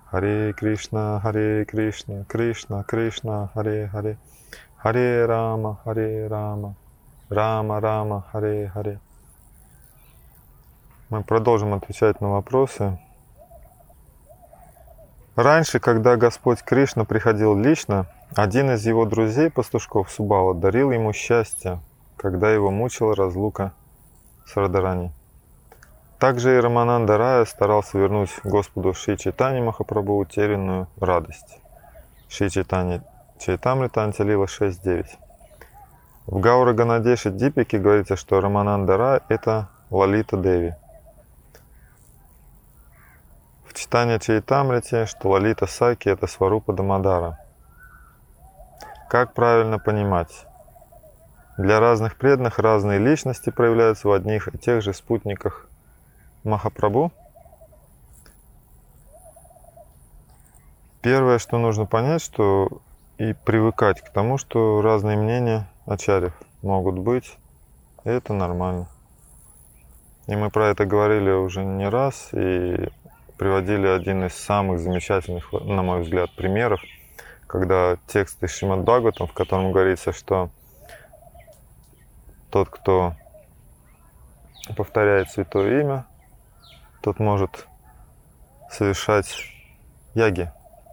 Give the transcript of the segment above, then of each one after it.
Харе Кришна, Кришна Кришна, Харе Харе, Харе Рама, Рама Рама, Харе Харе. Мы продолжим отвечать на вопросы. Раньше, когда Господь Кришна приходил лично, один из его друзей-пастушков Субала дарил ему счастье, когда его мучила разлука с Радарани. Также и Рамананда Рая старался вернуть Господу Шри Чайтанье Махапрабху утерянную радость. Шри Чайтанья Чайтамрита Антилила 6.9. В Гаура Ганадеше Дипике говорится, что Рамананда Рая – это Лалита Деви. В Чайтанья Чайтамрите, что Лалита Саки – это Сварупа Дамодара. Как правильно понимать? Для разных преданных разные личности проявляются в одних и тех же спутниках Махапрабху. Первое, что нужно понять, что и привыкать к тому, что разные мнения ачарьев могут быть, и это нормально. И мы про это говорили уже не раз, и приводили один из самых замечательных, на мой взгляд, примеров, когда текст из Шримад Бхагаватам, в котором говорится, что тот, кто повторяет святое имя, тот может совершать яги,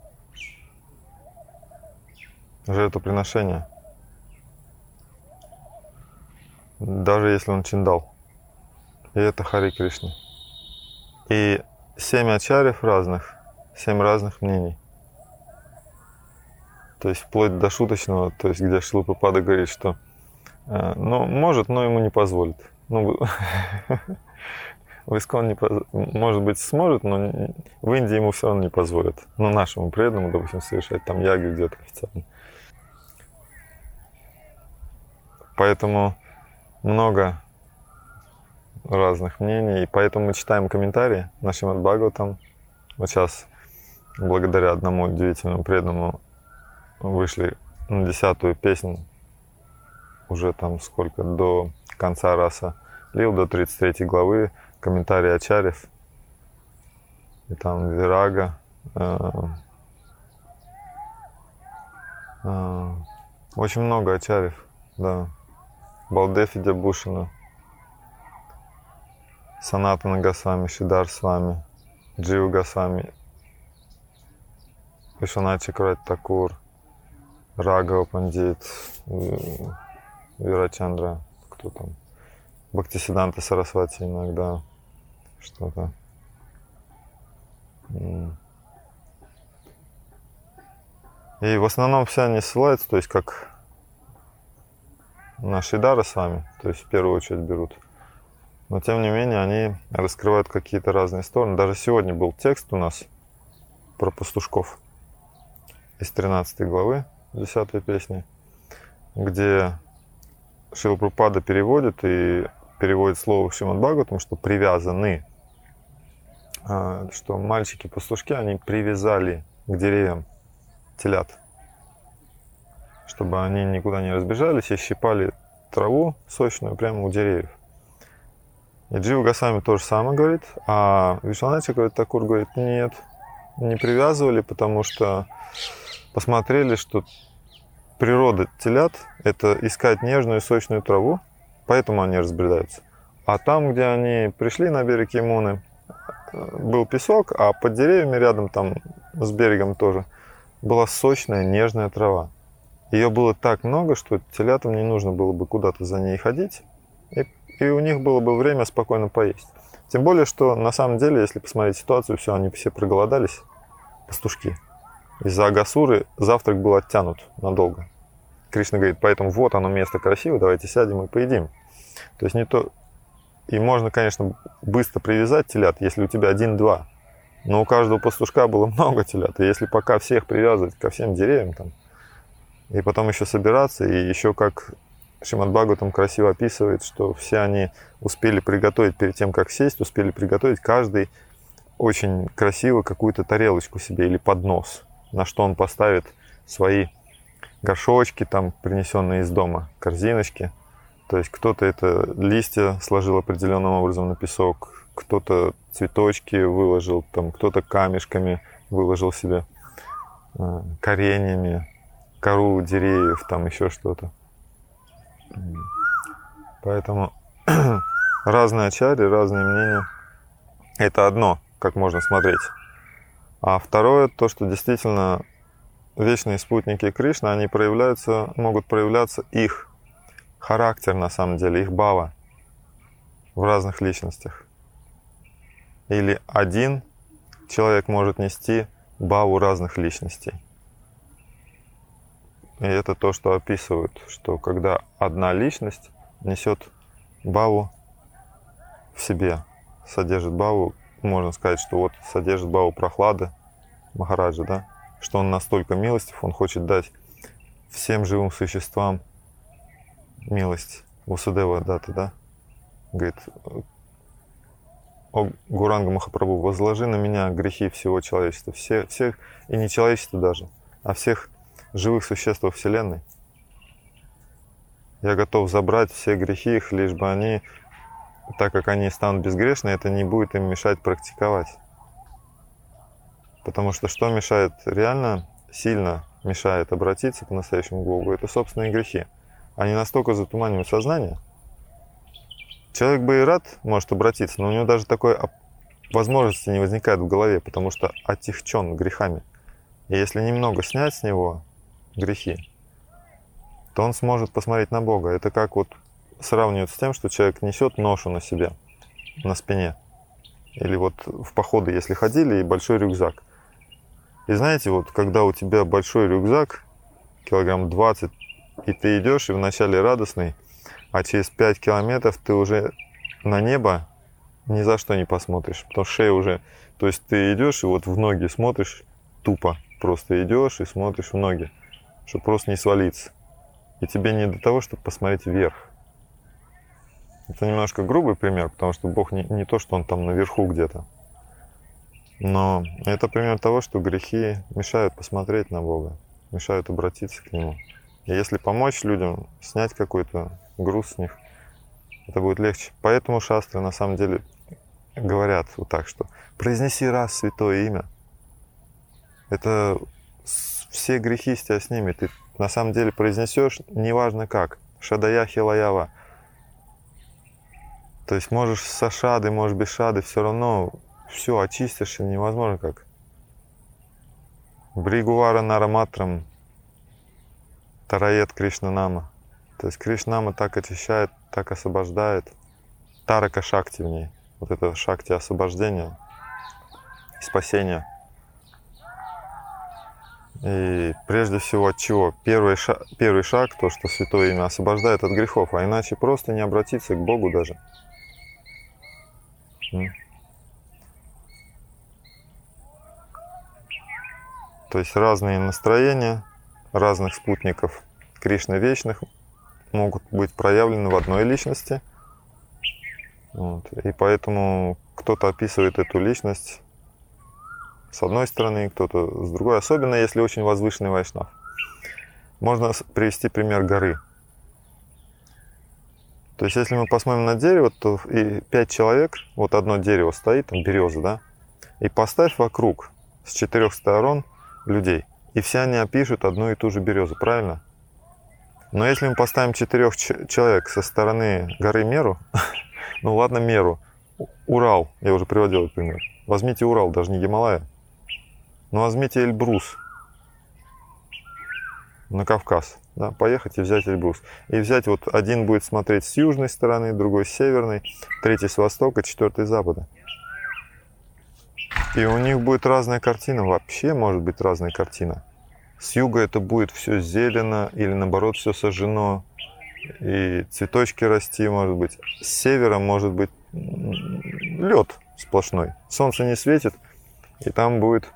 жертвоприношения, даже если он чиндал. И это Харе Кришна. И 7 ачарьев разных, 7 разных мнений. То есть вплоть до шуточного, то есть где Шрила Прабхупада говорит, что ну, может, но ему не позволит. Ну, в ИСККОН может быть сможет, но в Индии ему все равно не позволят. Ну, нашему преданному, допустим, совершать там яги где-то официально. Поэтому много разных мнений, и поэтому мы читаем комментарии на Шримад Бхагаватам. Вот сейчас, благодаря одному удивительному преданному, вышли на 10-ю песню, уже там сколько, до конца раса лил, до 33 главы, комментарии ачарьев, и там Вирага, очень много ачарьев, да, Балдефи Дябушина, Санатана Госвами, Шидар Свами, Джива Госвами, Вишванат Чакраворти Такур, Рагава Пандит, Вирачандра, кто там, Бхактисиданта Сарасвати иногда, что-то. И в основном все они ссылаются, то есть как на Шидара с вами, то есть в первую очередь берут. Но тем не менее они раскрывают какие-то разные стороны. Даже сегодня был текст у нас про пастушков из 13 главы 10 песни, где Шрила Прабхупада переводит и переводит слово в Шримад Бхагаватам, что привязаны, что мальчики-пастушки, они привязали к деревьям телят, чтобы они никуда не разбежались и щипали траву сочную прямо у деревьев. И Джива Госвами то же самое говорит, а Вишванат Чакраворти Такур говорит, нет, не привязывали, потому что посмотрели, что природа телят – это искать нежную и сочную траву, поэтому они разбредаются. А там, где они пришли на берег Ямуны, был песок, а под деревьями рядом там с берегом тоже была сочная, нежная трава. Ее было так много, что телятам не нужно было бы куда-то за ней ходить, и у них было бы время спокойно поесть. Тем более, что на самом деле, если посмотреть ситуацию, все, они все проголодались, пастушки. Из-за Агасуры завтрак был оттянут надолго. Кришна говорит, поэтому вот оно место красивое, давайте сядем и поедим. То есть не то... И можно, конечно, быстро привязать телят, если у тебя 1-2. Но у каждого пастушка было много телят. И если пока всех привязывать ко всем деревьям, там, и потом еще собираться, и еще как Шримад Бхагаватам красиво описывает, что все они успели приготовить перед тем, как сесть, успели приготовить каждый очень красиво какую-то тарелочку себе или поднос, на что он поставит свои горшочки, там, принесенные из дома, корзиночки. То есть кто-то это листья сложил определенным образом на песок, кто-то цветочки выложил, там, кто-то камешками выложил себе кореньями, кору деревьев, там еще что-то. Поэтому разные ачарьи, разные мнения. Это одно, как можно смотреть. А второе, то, что действительно вечные спутники Кришны, они могут проявляться их характер, на самом деле, их бхава в разных личностях. Или один человек может нести бхаву разных личностей. И это то, что описывают, что когда одна личность несет бхаву в себе, содержит бхаву, можно сказать, что вот содержит бхаву прохлады Махараджа, да, что он настолько милостив, он хочет дать всем живым существам милость. Васудева Датта, да, говорит: о Гуранга Махапрабху, возложи на меня грехи всего человечества, всех, и не человечества даже, а всех живых существ во Вселенной. Я готов забрать все грехи их, лишь бы они, так как они станут безгрешны, это не будет им мешать практиковать. Потому что мешает, реально сильно мешает обратиться по-настоящему к Богу, это собственные грехи. Они настолько затуманивают сознание. Человек бы и рад может обратиться, но у него даже такой возможности не возникает в голове, потому что отягчен грехами. И если немного снять с него грехи, то он сможет посмотреть на Бога. Это как вот сравнивают с тем, что человек несет ношу на себе, на спине. Или вот в походы, если ходили, и большой рюкзак. И знаете, вот когда у тебя большой рюкзак, килограмм 20, и ты идешь, и вначале радостный, а через 5 километров ты уже на небо ни за что не посмотришь, потому что шея уже... То есть ты идешь и вот в ноги смотришь тупо, просто идешь и смотришь в ноги, чтобы просто не свалиться. И тебе не до того, чтобы посмотреть вверх. Это немножко грубый пример, потому что Бог не то, что Он там наверху где-то. Но это пример того, что грехи мешают посмотреть на Бога, мешают обратиться к Нему. И если помочь людям, снять какой-то груз с них, это будет легче. Поэтому шастры на самом деле говорят вот так, что произнеси раз святое имя. Это все грехи с тебя снимет. Ты на самом деле произнесешь, неважно как, шадая хилаява. То есть можешь со шады, можешь без шады, все равно все очистишься невозможно как. Бригувара нараматрам тарает Кришнанама. То есть Кришнама так очищает, так освобождает. Тарака шакти в ней. Вот это шакти освобождения, спасения. И прежде всего от чего? Первый шаг, то, что Святое Имя освобождает от грехов, а иначе просто не обратиться к Богу даже. То есть разные настроения разных спутников Кришны вечных могут быть проявлены в одной личности. Вот. И поэтому кто-то описывает эту личность с одной стороны, кто-то с другой, особенно если очень возвышенный вайшнав. Можно привести пример горы. То есть если мы посмотрим на дерево, то и 5 человек, вот одно дерево стоит, там береза, да, и поставь вокруг с 4 сторон людей, и все они опишут одну и ту же березу, правильно? Но если мы поставим 4 человек со стороны горы Меру, ну ладно, Меру, Урал, я уже приводил этот пример, возьмите Урал, даже не Гималая, но возьмите Эльбрус на Кавказ, да, поехать и взять Эльбрус. И взять вот один будет смотреть с южной стороны, другой с северной, третий с востока, четвертый с запада. И у них будет разная картина, вообще может быть разная картина. С юга это будет все зелено или наоборот все сожжено, и цветочки расти, может быть. С севера может быть лед сплошной, солнце не светит, и там будет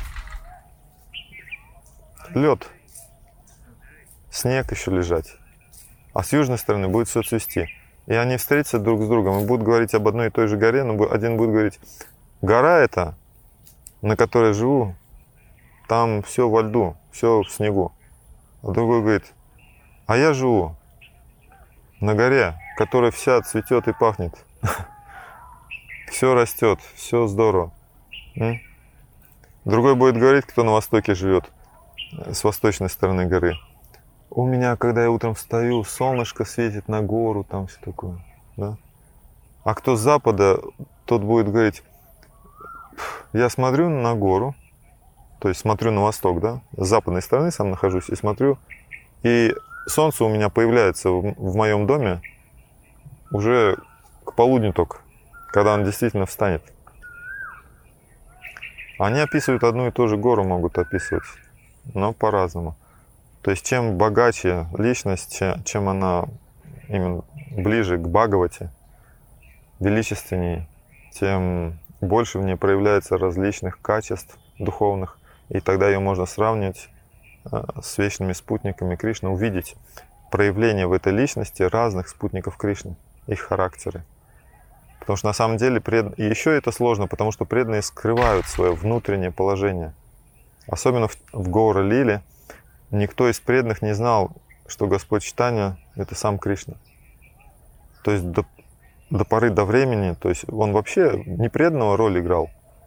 лед, снег еще лежать. А с южной стороны будет все цвести. И они встретятся друг с другом и будут говорить об одной и той же горе, но один будет говорить: гора эта, на которой живу, там все во льду, все в снегу. А другой говорит: а я живу на горе, которая вся цветет и пахнет. Все растет, все здорово. Другой будет говорить, кто на востоке живет, с восточной стороны горы. У меня, когда я утром встаю, солнышко светит на гору, там все такое. Да? А кто с запада, тот будет говорить, я смотрю на гору, то есть смотрю на восток, да, с западной стороны сам нахожусь и смотрю, и солнце у меня появляется в моем доме уже к полудню только, когда он действительно встанет. Они описывают одну и ту же гору, могут описывать, но по-разному. То есть чем богаче личность, чем она именно ближе к Бхагавате, величественнее, тем больше в ней проявляется различных качеств духовных, и тогда ее можно сравнивать с вечными спутниками Кришны, увидеть проявление в этой личности разных спутников Кришны, их характеры. Потому что на самом деле, и еще это сложно, потому что преданные скрывают свое внутреннее положение. Особенно в Гаура-лиле никто из преданных не знал, что Господь Чайтанья — это сам Кришна. То есть до поры до времени, то есть он вообще не преданного роль играл.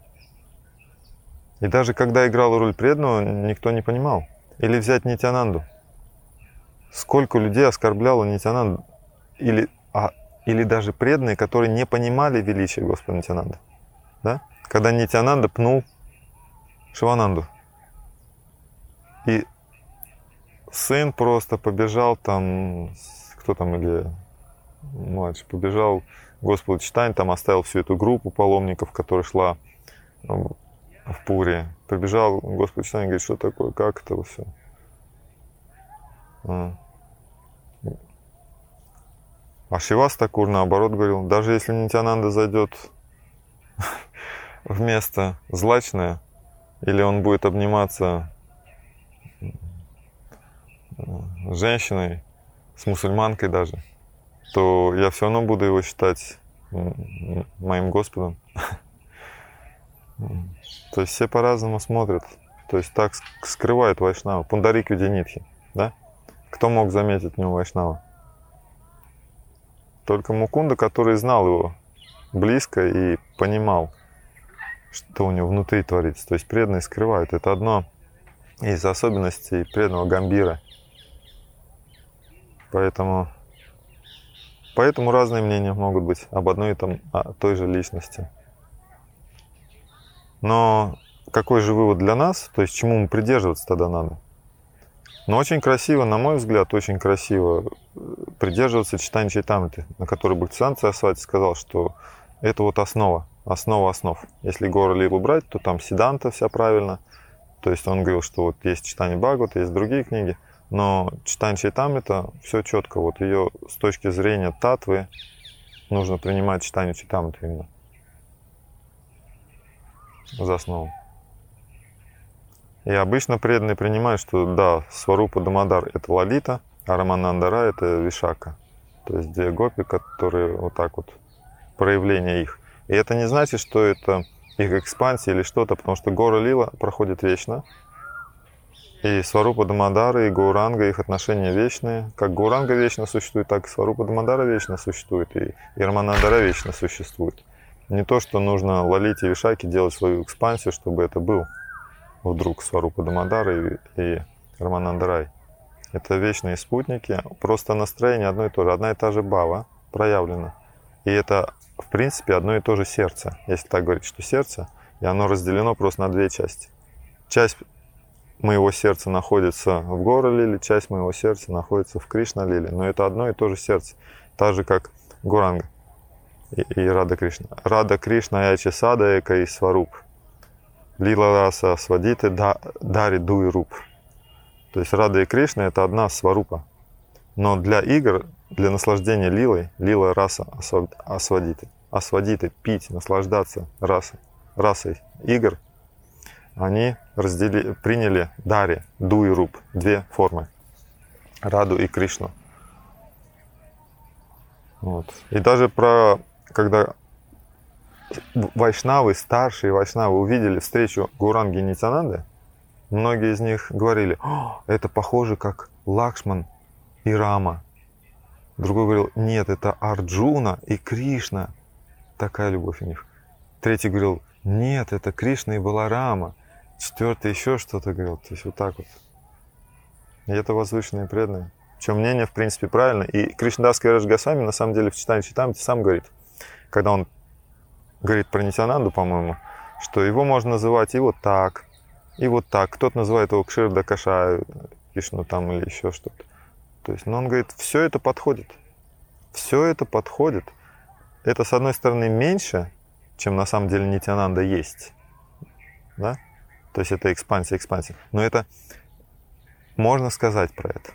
И даже когда играл роль преданного, никто не понимал. Или взять Нитьянанду. Сколько людей оскорбляло Нитьянанду. Или даже преданные, которые не понимали величия Господа Нитьянанды. Да? Когда Нитьянанда пнул Шивананду. И сын просто побежал там, кто там или младший, побежал Господу Чайтанье, там оставил всю эту группу паломников, которая шла в Пури. Прибежал Господу Чайтанье и говорит, что такое, как это все. А Шивас Такур наоборот говорил, даже если Нитьянанда зайдет в место злачное, или он будет обниматься с женщиной, с мусульманкой даже, то я все равно буду его считать моим Господом. То есть все по-разному смотрят. То есть так скрывают Вайшнава. Пундарик Видянитхи, да? Кто мог заметить в нем Вайшнава? Только Мукунда, который знал его близко и понимал, что у него внутри творится. То есть преданные скрывают. Это одно из особенностей преданного Гамбира. Поэтому разные мнения могут быть об одной и той же личности. Но какой же вывод для нас? То есть чему мы придерживаться тогда надо? Но очень красиво, на мой взгляд, очень красиво придерживаться Чайтанья Чайтамрити, на который Бхактисиданта Сарасвати сказал, что это вот основа основ. Если Гаура-лилу брать, то там Сиданта вся правильно. То есть он говорил, что вот есть Чайтанья Бхагавата, есть другие книги, но Чайтанья Чайтамрита все четко. Вот ее с точки зрения татвы нужно принимать Чайтанью Чайтамриту именно за основу. И обычно преданные принимают, что да, Сварупа Дамодар — это Лалита, а Раманандара — это Вишака. То есть две гопи, которые вот так вот, проявление их. И это не значит, что это их экспансия или что-то, потому что Гаура-лила проходит вечно. И Сварупа Дамодара, и Гауранга, их отношения вечные. Как Гауранга вечно существует, так и Сварупа Дамодара вечно существует, и Раманандара вечно существует. Не то, что нужно Лалите и Вишаке делать свою экспансию, чтобы это был вдруг Сварупа Дамодара и Раманандарай. Это вечные спутники, просто настроение одно и то же, одна и та же бхава проявлена. И это, в принципе, одно и то же сердце. Если так говорить, что сердце, и оно разделено просто на две части. Часть моего сердца находится в Гаура-лиле, часть моего сердца находится в Кришна-лиле. Но это одно и то же сердце, так же, как Гауранга и Рада Кришна. Рада Кришна Ячи Сада Эка и Сваруп. Лила Раса Свадиты Дари Дуи Руп. То есть Рада и Кришна — это одна сварупа. Но для игр, для наслаждения лилой, лила раса асвадиты. Асвадиты — пить, наслаждаться расой игр, они приняли дари, ду и руп, две формы. Раду и Кришну. Вот. И даже когда вайшнавы, старшие вайшнавы увидели встречу Гауранги и Нитьянанды, многие из них говорили: это похоже как Лакшман и Рама. Другой говорил: нет, это Арджуна и Кришна. Такая любовь у них. Третий говорил: нет, это Кришна и Баларама. четвертый еще что-то говорил. То есть вот так вот. И это возвышенные преданные. Чье мнение, в принципе, правильно. И Кришнадас Кавирадж Госвами, на самом деле, в читании Чайтамрити сам говорит, когда он говорит про Нитьянанду, по-моему, что его можно называть и вот так, и вот так. Кто-то называет его Кширда Кашай, Вишну там или еще что-то. То есть, но он говорит, все это подходит. Все это подходит. Это, с одной стороны, меньше, чем на самом деле Нитьянанда есть. Да? То есть это экспансия. Но это можно сказать про это.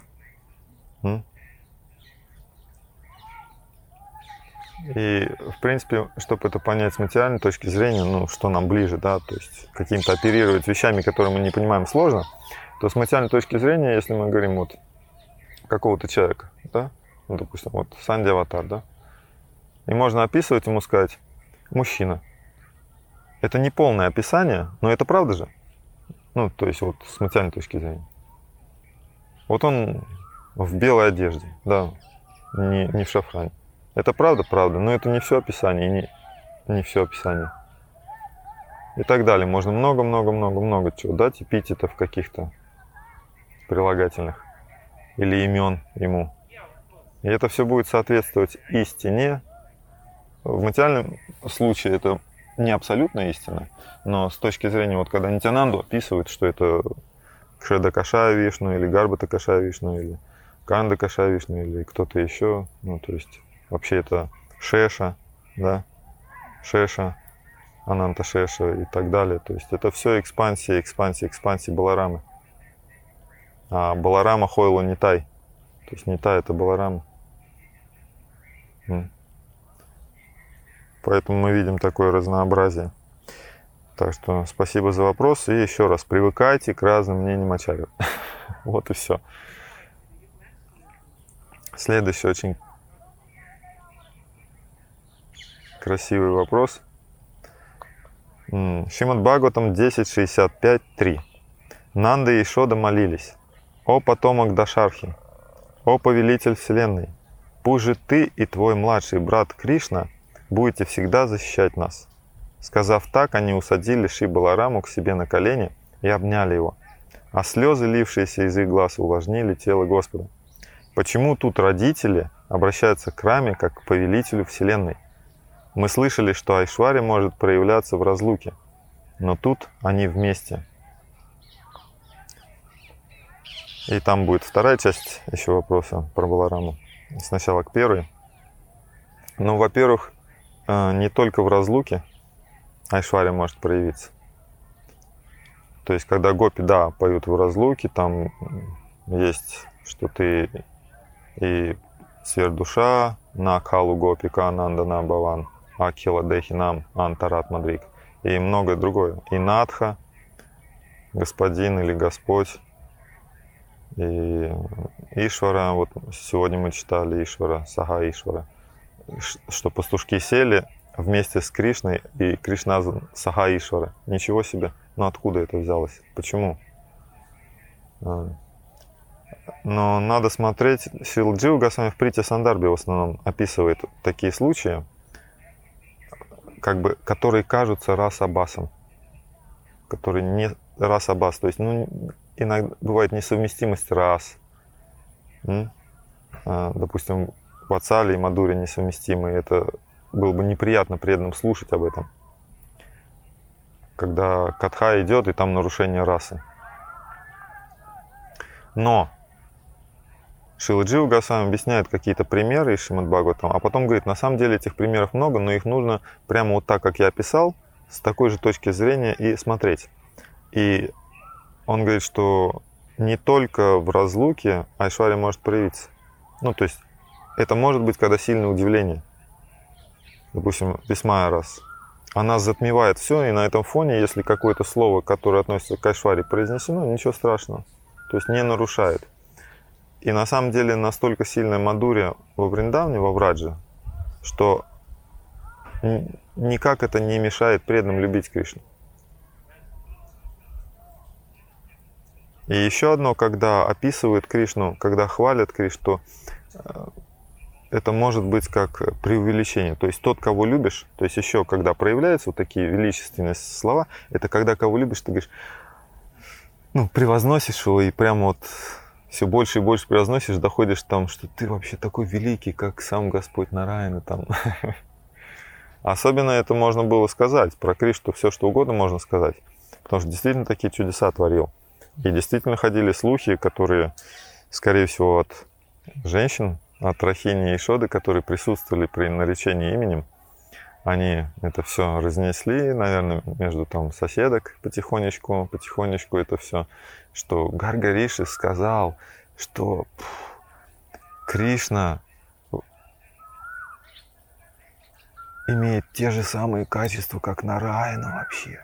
И, в принципе, чтобы это понять с материальной точки зрения, ну, что нам ближе, да, то есть каким-то оперировать вещами, которые мы не понимаем, сложно, то с материальной точки зрения, если мы говорим вот какого-то человека, да, ну, допустим, вот Санди Аватар, да, и можно описывать ему, сказать, мужчина. Это не полное описание, но это правда же. Ну, то есть вот с материальной точки зрения. Вот он в белой одежде, да, не в шафране. Это правда, но это не все описание, не все описание. И так далее. Можно много чего дать, эпитетов каких-то прилагательных или имен ему. И это все будет соответствовать истине. В материальном случае это не абсолютная истина, но с точки зрения, вот когда Нитьянанду описывают, что это Кширда Кашая Вишну, или Гарбата Кашая Вишну, или Канда Кашая Вишну, или кто-то еще, ну, то есть вообще это Шеша, да, Шеша, Ананта Шеша и так далее. То есть это все экспансии Баларамы. А Баларама Хойлу Нитай. То есть Нитай это Баларама. Поэтому мы видим такое разнообразие. Так что спасибо за вопрос. И еще раз, привыкайте к разным мнениям ачарьев. Вот и все. Следующий очень красивый вопрос. Шримад Бхагаватам 10.65.3. Нанда и Ишода молились: «О потомок Дашархи, о повелитель вселенной, пусть же ты и твой младший брат Кришна будете всегда защищать нас». Сказав так, они усадили Шри Балараму к себе на колени и обняли его, а слезы, лившиеся из их глаз, увлажнили тело Господа. Почему тут родители обращаются к Раме как к повелителю вселенной? Мы слышали, что Айшварья может проявляться в разлуке, но тут они вместе. И там будет вторая часть еще вопроса про Балараму. Сначала к первой. Ну, во-первых, не только в разлуке Айшварья может проявиться. То есть, когда гопи, да, поют в разлуке, там есть, что ты и сверхдуша, на калу гопика анандана баван, акила дехинам антарат мадрик, и многое другое. И надха, господин или Господь, и Ишвара, вот сегодня мы читали Ишвара, Сага Ишвара, что пастушки сели вместе с Кришной, и Кришна Сага Ишвара. Ничего себе. Но откуда это взялось? Почему? Но надо смотреть. Шрила Джива Госвами в Притья Сандарбе в основном описывает такие случаи, как бы, которые кажутся рас-абасом. Которые не рас-абас. То есть, ну, иногда бывает несовместимость рас. Допустим, Ватсали и Мадури несовместимы. Это было бы неприятно преданным слушать об этом. Когда катха идет, и там нарушение расы. Но Шрила Джива Госвами объясняет какие-то примеры из Шримад Бхагаватам, а потом говорит, на самом деле этих примеров много, но их нужно прямо вот так, как я описал, с такой же точки зрения и смотреть. И он говорит, что не только в разлуке Айшварья может проявиться. Ну, то есть это может быть, когда сильное удивление. Допустим, весьма раз. Она затмевает все, и на этом фоне, если какое-то слово, которое относится к Айшварье, произнесено, ничего страшного. То есть не нарушает. И на самом деле настолько сильная Мадурья во Вриндаване, во Врадже, что никак это не мешает преданным любить Кришну. И еще одно, когда описывают Кришну, когда хвалят Кришну, это может быть как преувеличение. То есть тот, кого любишь, то есть еще когда проявляются вот такие величественные слова, это когда кого любишь, ты говоришь: ну, превозносишь его и прямо вот все больше и больше превозносишь, доходишь там, что ты вообще такой великий, как сам Господь Нараяна там. Особенно это можно было сказать про Кришну, все что угодно можно сказать, потому что действительно такие чудеса творил. И действительно ходили слухи, которые, скорее всего, от женщин, от Рахини и Шоды, которые присутствовали при наречении именем. Они это все разнесли, наверное, между там соседок потихонечку это все, что Гарга-риши сказал, что Кришна имеет те же самые качества, как Нараяна вообще.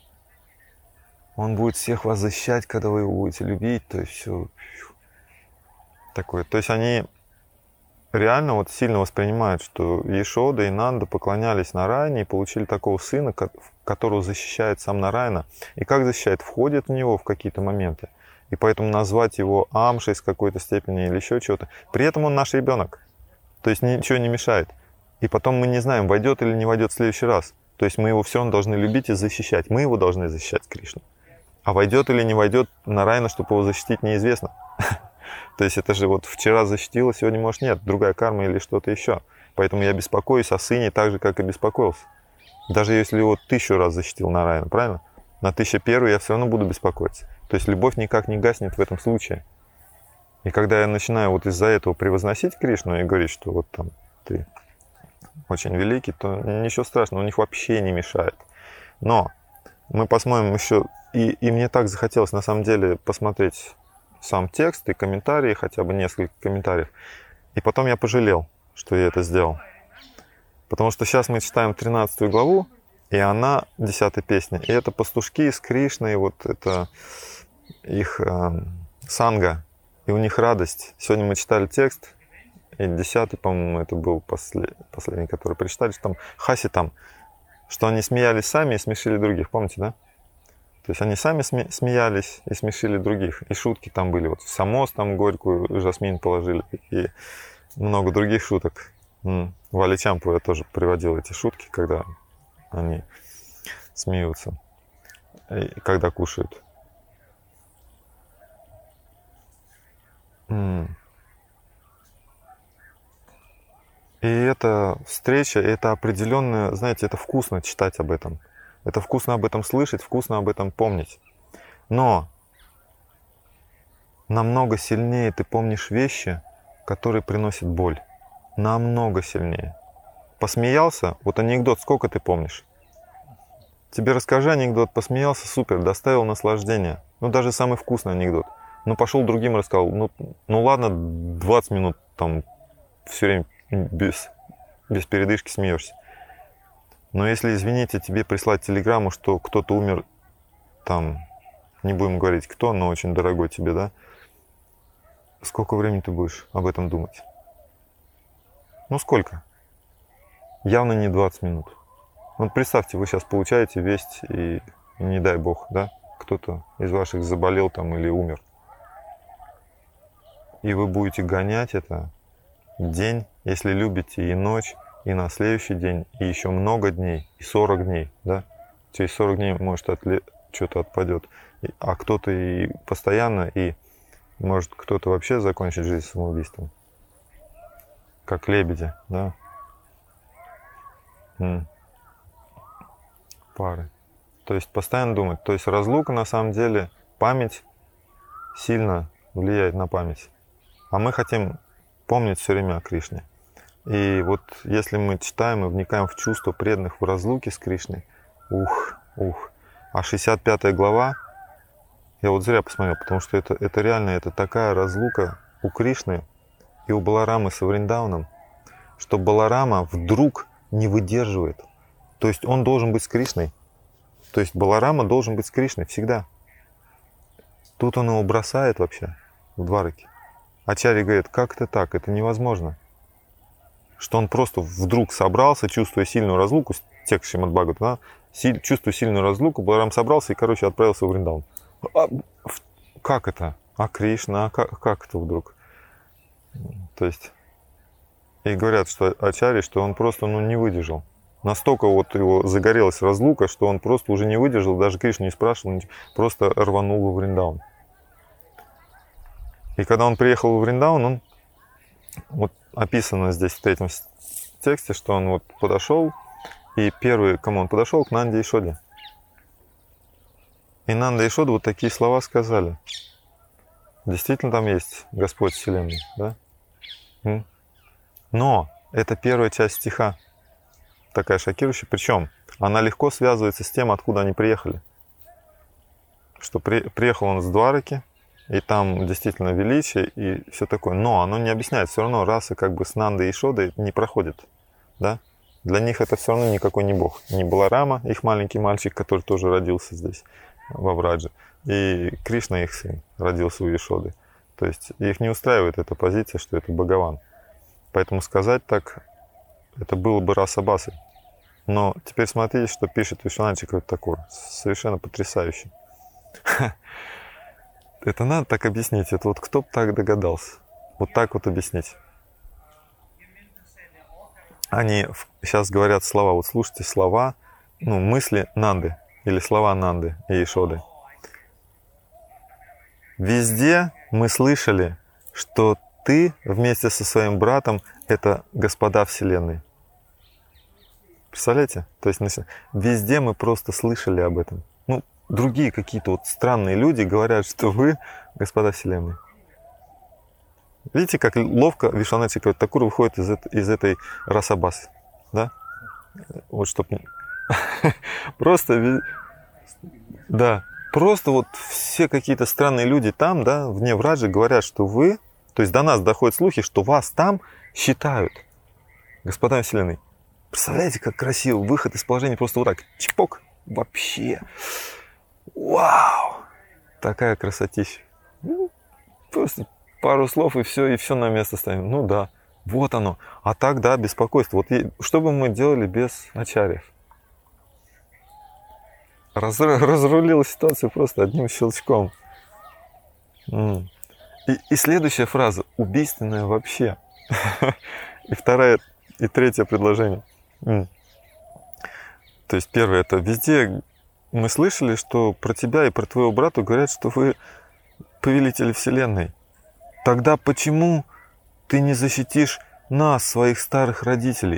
Он будет всех вас защищать, когда вы его будете любить, то есть все такое. То есть они реально вот сильно воспринимают, что Ешода и Нанда поклонялись Нараяне и получили такого сына, которого защищает сам Нараяна. И как защищает? Входит в него в какие-то моменты. И поэтому назвать его Амшей с какой-то степени или еще чего-то. При этом он наш ребенок. То есть ничего не мешает. И потом мы не знаем, войдет или не войдет в следующий раз. То есть мы его все равно должны любить и защищать. Мы его должны защищать, Кришну. А войдет или не войдет Нараяна, чтобы его защитить, неизвестно. То есть это же вот вчера защитила, сегодня, может, нет, другая карма или что-то еще. Поэтому я беспокоюсь о сыне так же, как и беспокоился. Даже если его 1000 раз защитил Нараяна, правильно? На 1001 я все равно буду беспокоиться. То есть любовь никак не гаснет в этом случае. И когда я начинаю вот из-за этого превозносить Кришну и говорить, что вот там ты очень великий, то ничего страшного, у них вообще не мешает. Но мы посмотрим еще, и мне так захотелось на самом деле посмотреть сам текст и комментарии, хотя бы несколько комментариев. И потом я пожалел, что я это сделал. Потому что сейчас мы читаем 13 главу, и она 10-я песня. И это пастушки с Кришной, вот это их санга, и у них радость. Сегодня мы читали текст, и 10-й, по-моему, это был последний, который прочитали, что там Хаси там, что они смеялись сами и смешили других. Помните, да? То есть они сами смеялись и смешили других. И шутки там были. Вот в Самос там горькую жасмин положили. И много других шуток. Вали Чампу я тоже приводил эти шутки, когда они смеются. И когда кушают. И эта встреча, это определенное, знаете, это вкусно читать об этом. Это вкусно об этом слышать, вкусно об этом помнить. Но намного сильнее ты помнишь вещи, которые приносят боль. Намного сильнее. Посмеялся, вот анекдот, сколько ты помнишь? Тебе расскажи анекдот, посмеялся, супер, доставил наслаждение. Ну, даже самый вкусный анекдот. Ну, пошел другим рассказал. Ну ладно, 20 минут там все время без передышки смеешься. Но если, извините, тебе прислать телеграмму, что кто-то умер, там, не будем говорить кто, но очень дорогой тебе, да? Сколько времени ты будешь об этом думать? Ну, сколько? Явно не 20 минут. Вот представьте, вы сейчас получаете весть, и не дай бог, да, кто-то из ваших заболел там или умер. И вы будете гонять это день, если любите, и ночь, и на следующий день, и еще много дней, и 40 дней, да? Через 40 дней, может, что-то отпадет. А кто-то и постоянно, и может кто-то вообще закончит жизнь самоубийством. Как лебеди, да? Пары. То есть постоянно думать. То есть разлука, на самом деле, память сильно влияет на память. А мы хотим помнить все время о Кришне. И вот если мы читаем и вникаем в чувство преданных в разлуке с Кришной, ух. А 65 глава, я вот зря посмотрел, потому что это реально, это такая разлука у Кришны и у Баларамы со Вриндаваном, что Баларама вдруг не выдерживает. То есть он должен быть с Кришной. То есть Баларама должен быть с Кришной всегда. Тут он его бросает вообще в Двараке. Ачарья говорит, как это так, это невозможно. Что он просто вдруг собрался, чувствуя сильную разлуку, текст Шримад Бхагаватам, да? Чувствуя сильную разлуку, Баларам собрался и, короче, отправился в Вриндаван. Как это? А Кришна? Как это вдруг? То есть, и говорят, что Ачарьи, что он просто не выдержал. Настолько вот его загорелась разлука, что он просто уже не выдержал, даже Кришну не спрашивал, просто рванул во Вриндаун. И когда он приехал во Вриндаун, он, вот описано здесь в третьем тексте, что он вот подошел, и первый, к кому он подошел, к Нанде и Йшоде. И Нанда и Йшода вот такие слова сказали. Действительно там есть Господь Вселенной, да? Но это первая часть стиха, такая шокирующая. Причем она легко связывается с тем, откуда они приехали. Что приехал он с Двараки, и там действительно величие и все такое. Но оно не объясняет. Все равно раса как бы с Нандой и Йшодой не проходит. Да? Для них это все равно никакой не бог. Не Баларама, их маленький мальчик, который тоже родился здесь, во Врадже. И Кришна, их сын, родился у Йшоды. То есть их не устраивает эта позиция, что это Бхагаван. Поэтому сказать так, это было бы раса басы. Но теперь смотрите, что пишет Вишванат Чакравартхакур. Совершенно потрясающе. Это надо так объяснить. Это вот кто бы так догадался. Вот так вот объяснить. Они сейчас говорят слова. Вот слушайте слова, ну, мысли Нанды. Или слова Нанды и Йшоды. Везде мы слышали, что ты вместе со своим братом — это господа Вселенной. Представляете? То есть везде мы просто слышали об этом. Ну, другие какие-то вот странные люди говорят, что вы господа Вселенной. Видите, как ловко Вишванат Чакравартхакур выходит из этой расабасы, да? Вот чтобы... Просто... Да. Просто вот все какие-то странные люди там, да, вне Враджи говорят, что вы... То есть до нас доходят слухи, что вас там считают господами Вселенной. Представляете, как красиво. Выход из положения просто вот так. Чпок. Вообще. Вау! Такая красотища. Просто пару слов и все на место ставим. Ну да, вот оно. А так, да, беспокойство. Вот что бы мы делали без ачарьев? Разрулила ситуацию просто одним щелчком. И следующая фраза. Убийственная вообще. И вторая, и третье предложение. То есть первое, это везде мы слышали, что про тебя и про твоего брата говорят, что вы повелители Вселенной. Тогда почему ты не защитишь нас, своих старых родителей?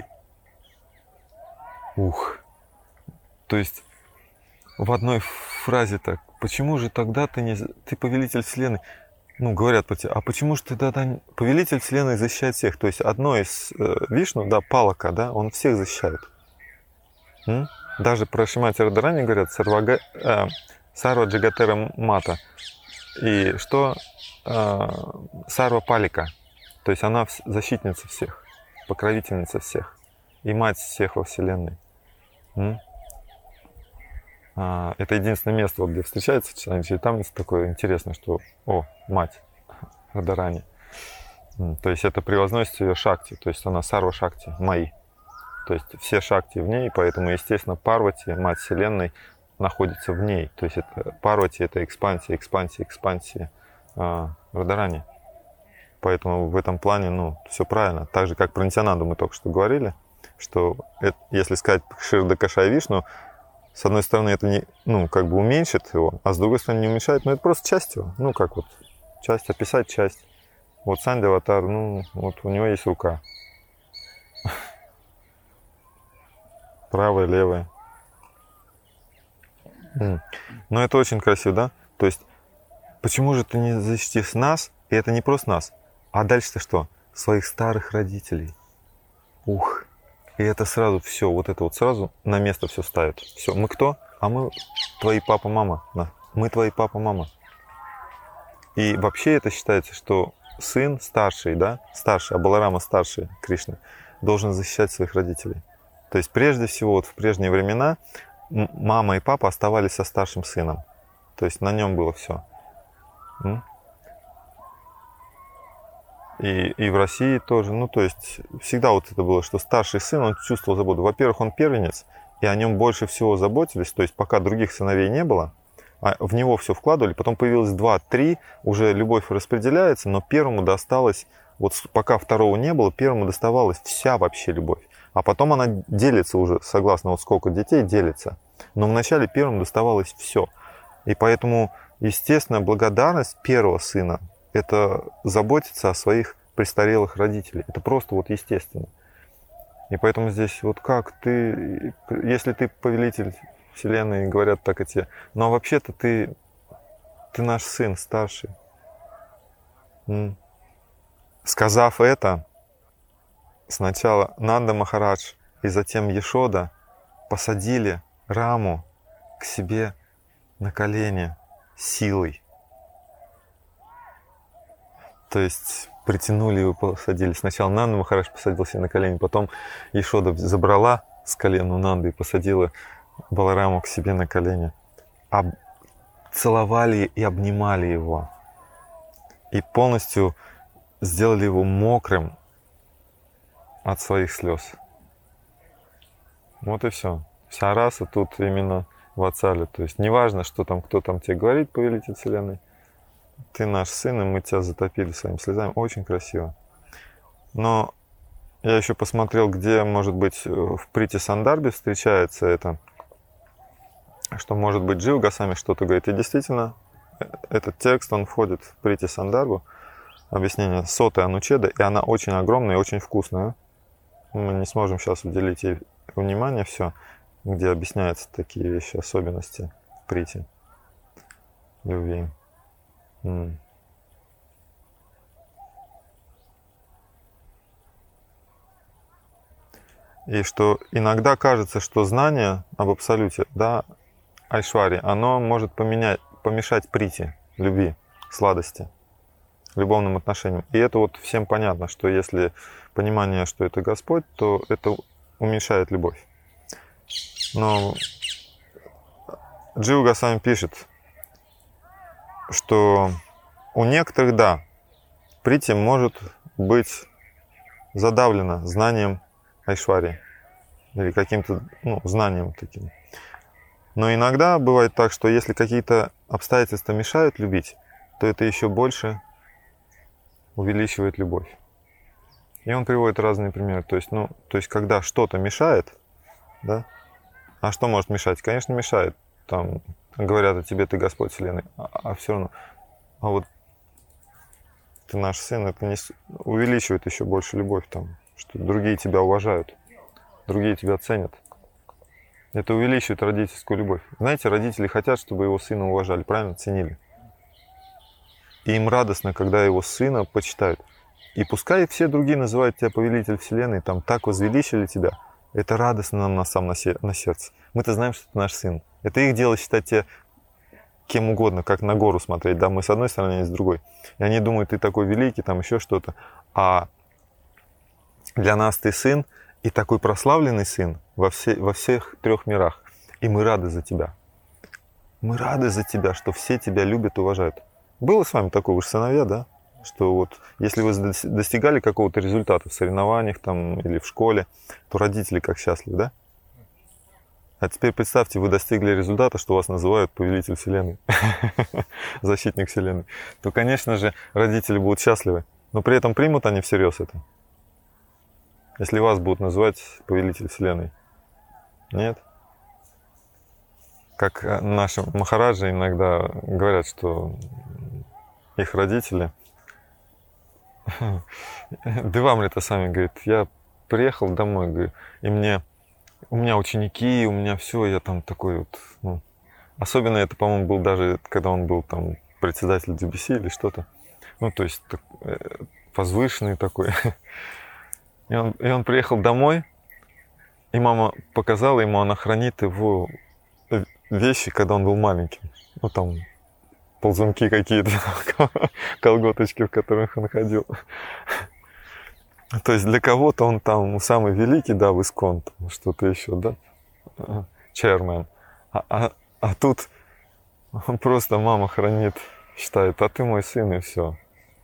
Ух. То есть в одной фразе так. Почему же тогда ты повелитель Вселенной? Ну, говорят про тебя. А почему же ты тогда повелитель Вселенной защищает всех? То есть одно из Вишну, да, Палака, да, он всех защищает. Даже про Шримати Радхарани говорят Сарва Джагатера Мата. И что Сарва Палика. То есть она защитница всех, покровительница всех. И мать всех во Вселенной. Это единственное место, где встречается Читания. И там такое интересное, что мать Радхарани. То есть это превозносится ее шакти. То есть она Сарва Шакти, Майи. То есть все шакти в ней, поэтому, естественно, Парвати, мать Вселенной, находится в ней. То есть это, Парвати — это экспансия Радхарани. Поэтому в этом плане, все правильно. Так же, как про Нитьянанду мы только что говорили, что если сказать Кширдакашай Вишну, с одной стороны, это не, как бы уменьшит его, а с другой стороны, не уменьшает, но это просто часть его. Как вот часть, описать часть. Вот Санди Аватар, вот у него есть рука. Правая, левая. Но это очень красиво, да? То есть, почему же ты не защитишь нас? И это не просто нас. А дальше-то что? Своих старых родителей. Ух. И это сразу все, вот это вот сразу на место все ставит. Все, мы кто? А мы твои папа-мама. Да. Мы твои папа-мама. И вообще это считается, что сын старший, да? Старший, а Баларама старший, Кришна, должен защищать своих родителей. То есть прежде всего, вот в прежние времена мама и папа оставались со старшим сыном. То есть на нем было все. И в России тоже. То есть всегда вот это было, что старший сын, он чувствовал заботу. Во-первых, он первенец, и о нем больше всего заботились. То есть пока других сыновей не было, в него все вкладывали. Потом появилось 2-3, уже любовь распределяется, но первому досталось, вот пока второго не было, первому доставалась вся вообще любовь. А потом она делится уже, согласно вот сколько детей делится. Но вначале первым доставалось все. И поэтому, естественно, благодарность первого сына – это заботиться о своих престарелых родителей. Это просто вот естественно. И поэтому здесь вот как ты, если ты повелитель Вселенной, говорят так о тебе, но вообще-то ты наш сын старший. Сказав это, сначала Нанда Махарадж и затем Яшода посадили Раму к себе на колени силой. То есть притянули его, посадили. Сначала Нанда Махарадж посадил себе на колени, потом Яшода забрала с колен у Нанды и посадила Балараму к себе на колени. Целовали и обнимали его. И полностью сделали его мокрым от своих слез. Вот и все. Вся раса тут именно в Ацале. То есть неважно, что там, кто там тебе говорит, повелитель Вселенной. Ты наш сын, и мы тебя затопили своими слезами. Очень красиво. Но я еще посмотрел, где, может быть, в Прити Сандарбе встречается это, что, может быть, Джива Госвами что-то говорит. И действительно, этот текст, он входит в Прити Сандарбу, объяснение Соты Анучеда, и она очень огромная и очень вкусная. Мы не сможем сейчас уделить ей внимание все, где объясняются такие вещи, особенности Прити, любви. И что иногда кажется, что знание об абсолюте, да, Айшвари, оно может помешать прити, любви, сладости, любовным отношениям. И это вот всем понятно, что если понимание, что это Господь, то это уменьшает любовь. Но Джива Госвами пишет, что у некоторых, да, прити может быть задавлено знанием Айшвари или каким-то знанием таким. Но иногда бывает так, что если какие-то обстоятельства мешают любить, то это еще больше увеличивает любовь. И он приводит разные примеры. То есть когда что-то мешает, да, а что может мешать? Конечно, мешает. Там говорят о тебе, ты Господь Вселенной, а все равно. А вот ты наш сын, это не увеличивает еще больше любовь там, что другие тебя уважают, другие тебя ценят. Это увеличивает родительскую любовь. Знаете, родители хотят, чтобы его сына уважали, правильно? Ценили. И им радостно, когда его сына почитают. И пускай все другие называют тебя повелитель Вселенной, там так возвеличили тебя, это радостно нам на сердце. Мы-то знаем, что ты наш сын. Это их дело считать тебя кем угодно, как на гору смотреть. Да, мы с одной стороны, они с другой. И они думают, ты такой великий, там еще что-то. А для нас ты сын, и такой прославленный сын во всех трех мирах. И мы рады за тебя. Мы рады за тебя, что все тебя любят и уважают. Было с вами такое, вы же сыновья, да? Что вот если вы достигали какого-то результата в соревнованиях там, или в школе, то родители как счастливы, да? А теперь представьте, вы достигли результата, что вас называют повелитель Вселенной, защитник Вселенной. То, конечно же, родители будут счастливы. Но при этом примут они всерьез это. Если вас будут называть повелитель Вселенной. Нет? Как наши махараджи иногда говорят, что их родители... Девамрита сами говорит, я приехал домой, говорю, и у меня ученики, у меня все, я там такой вот... Особенно это, по-моему, был даже, когда он был там председатель DBC или что-то. То есть возвышенный такой. И он приехал домой, и мама показала ему, она хранит его вещи, когда он был маленьким. Там ползунки какие-то, колготочки, в которых он ходил. То есть для кого-то он там самый великий, да, в Искон, что-то еще, да, chairman. А тут просто мама хранит, считает, а ты мой сын, и все.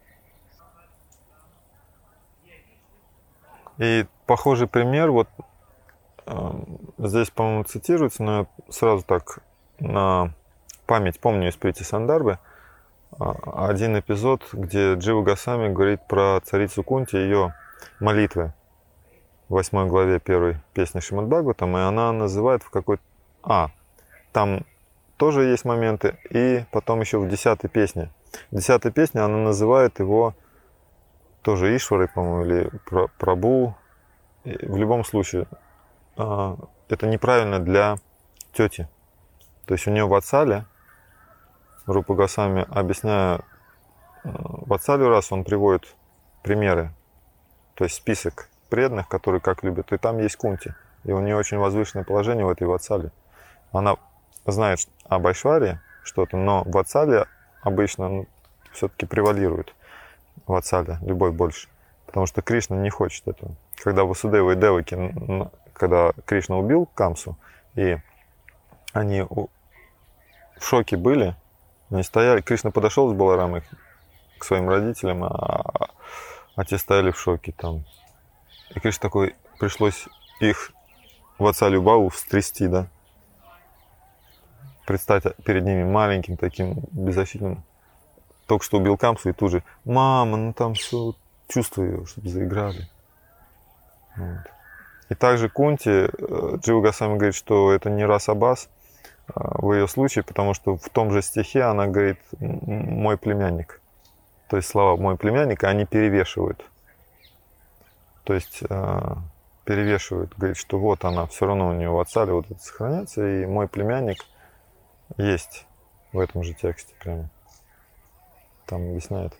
И похожий пример, вот здесь, по-моему, цитируется, но я сразу так на память помню из Прити Сандарбы один эпизод, где Джива Госвами говорит про царицу Кунти, ее молитвы в 8 главе 1 песни Шримад Бхагаватам, и она называет в какой-то... Там тоже есть моменты, и потом еще в 10 песне. В 10 песне она называет его тоже Ишварой, по-моему, или Прабу. И в любом случае, это неправильно для тети. То есть у нее в Ватсале, Рупа Госвами, объясняя Ватсалю раз, он приводит примеры, то есть список преданных, которые как любят. И там есть Кунти. И у нее очень возвышенное положение в этой Ватсале. Она знает об Айшваре что-то, но в Ватсале обычно все-таки превалирует Ватсаля, любовь больше. Потому что Кришна не хочет этого. Когда Васудева и Деваки, когда Кришна убил Камсу, и они в шоке были, они стояли, Кришна подошел с Баларамой к своим родителям, а те стояли в шоке там. И Кришна такой, пришлось их Ватсалю Баву встрясти, да, предстать перед ними маленьким таким беззащитным. Только что убил Камсу, и тут же, мама, ну там все, чувствую ее, чтобы заиграли. Вот. И также Кунти, Джива Госвами говорит, что это не Раса-бас в ее случае, потому что в том же стихе она говорит «мой племянник». То есть слова «мой племянник», они перевешивают. То есть перевешивают, говорит, что вот она, все равно у нее в Ватсале вот это сохраняется, и «мой племянник» есть в этом же тексте прямо. Там объясняет.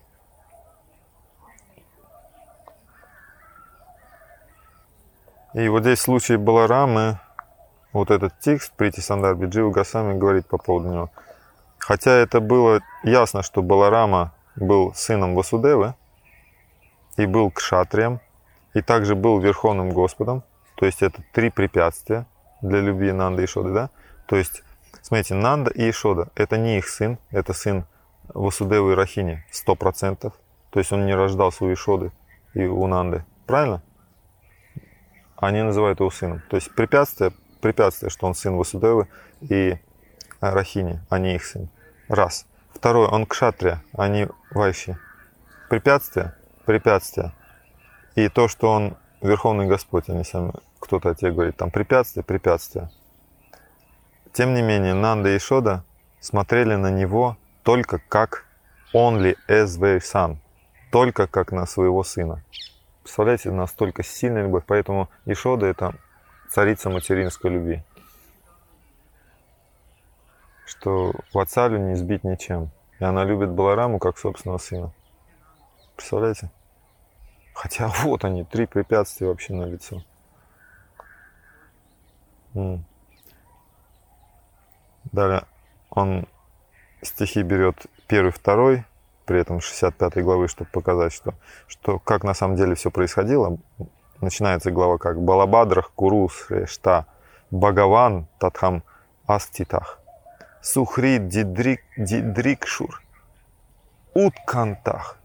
И вот здесь в случае Баларамы, вот этот текст Прити Сандарбхи, Джива Госвами говорит по поводу него. Хотя это было ясно, что Баларама был сыном Васудевы и был кшатрием, и также был Верховным Господом. То есть это 3 препятствия для любви Нанды и Ишоды, да? То есть, смотрите, Нанда и Ишода — это не их сын, это сын Васудевы и Рахини 100%. То есть он не рождался у Ишоды и у Нанды. Правильно? Они называют его сыном. То есть препятствие, что он сын Васудевы и Рахини, а не их сын. Раз. Второе, он кшатрия, а не вайши. Препятствие. И то, что он Верховный Господь, они сами, кто-то о тебе говорит, там препятствие. Тем не менее, Нанда и Ишода смотрели на него только как only as their son, только как на своего сына. Представляете, настолько сильная любовь, поэтому Ишода — это царица материнской любви. Что Ватсалю не сбить ничем. И она любит Балараму как собственного сына. Представляете? Хотя вот они, 3 препятствия вообще на лицо. Далее он стихи берет 1, 2, при этом 65 главы, чтобы показать, что как на самом деле все происходило. Начинается глава как «Балабадрах куру срешта Бхагаван татхам аститах Сухри дидрикшур уткантах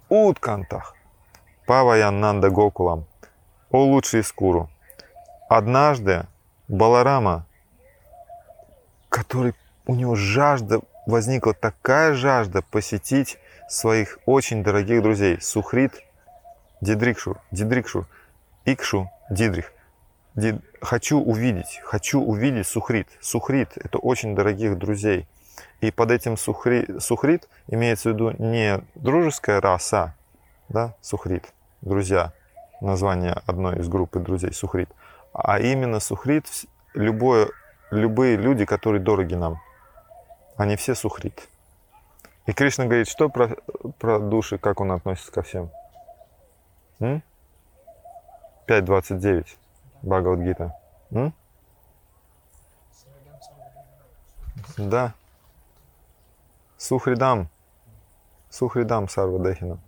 Паваян Нанда Гокулам». О лучший из Куру! Однажды Баларама, который у него возникла такая жажда посетить своих очень дорогих друзей, Сухрит, Дидрикшур, Икшу, Дидрих. Хочу увидеть Сухрит. Сухрит — это очень дорогих друзей. И под этим Сухрит имеется в виду не дружеская раса, да, Сухрит, друзья, название одной из группы друзей Сухрит, а именно Сухрит, любые люди, которые дороги нам, они все Сухрит. И Кришна говорит, что про души, как он относится ко всем? 5.29 Бхагавад-гита. Да. Сухридам Сарвадехинам.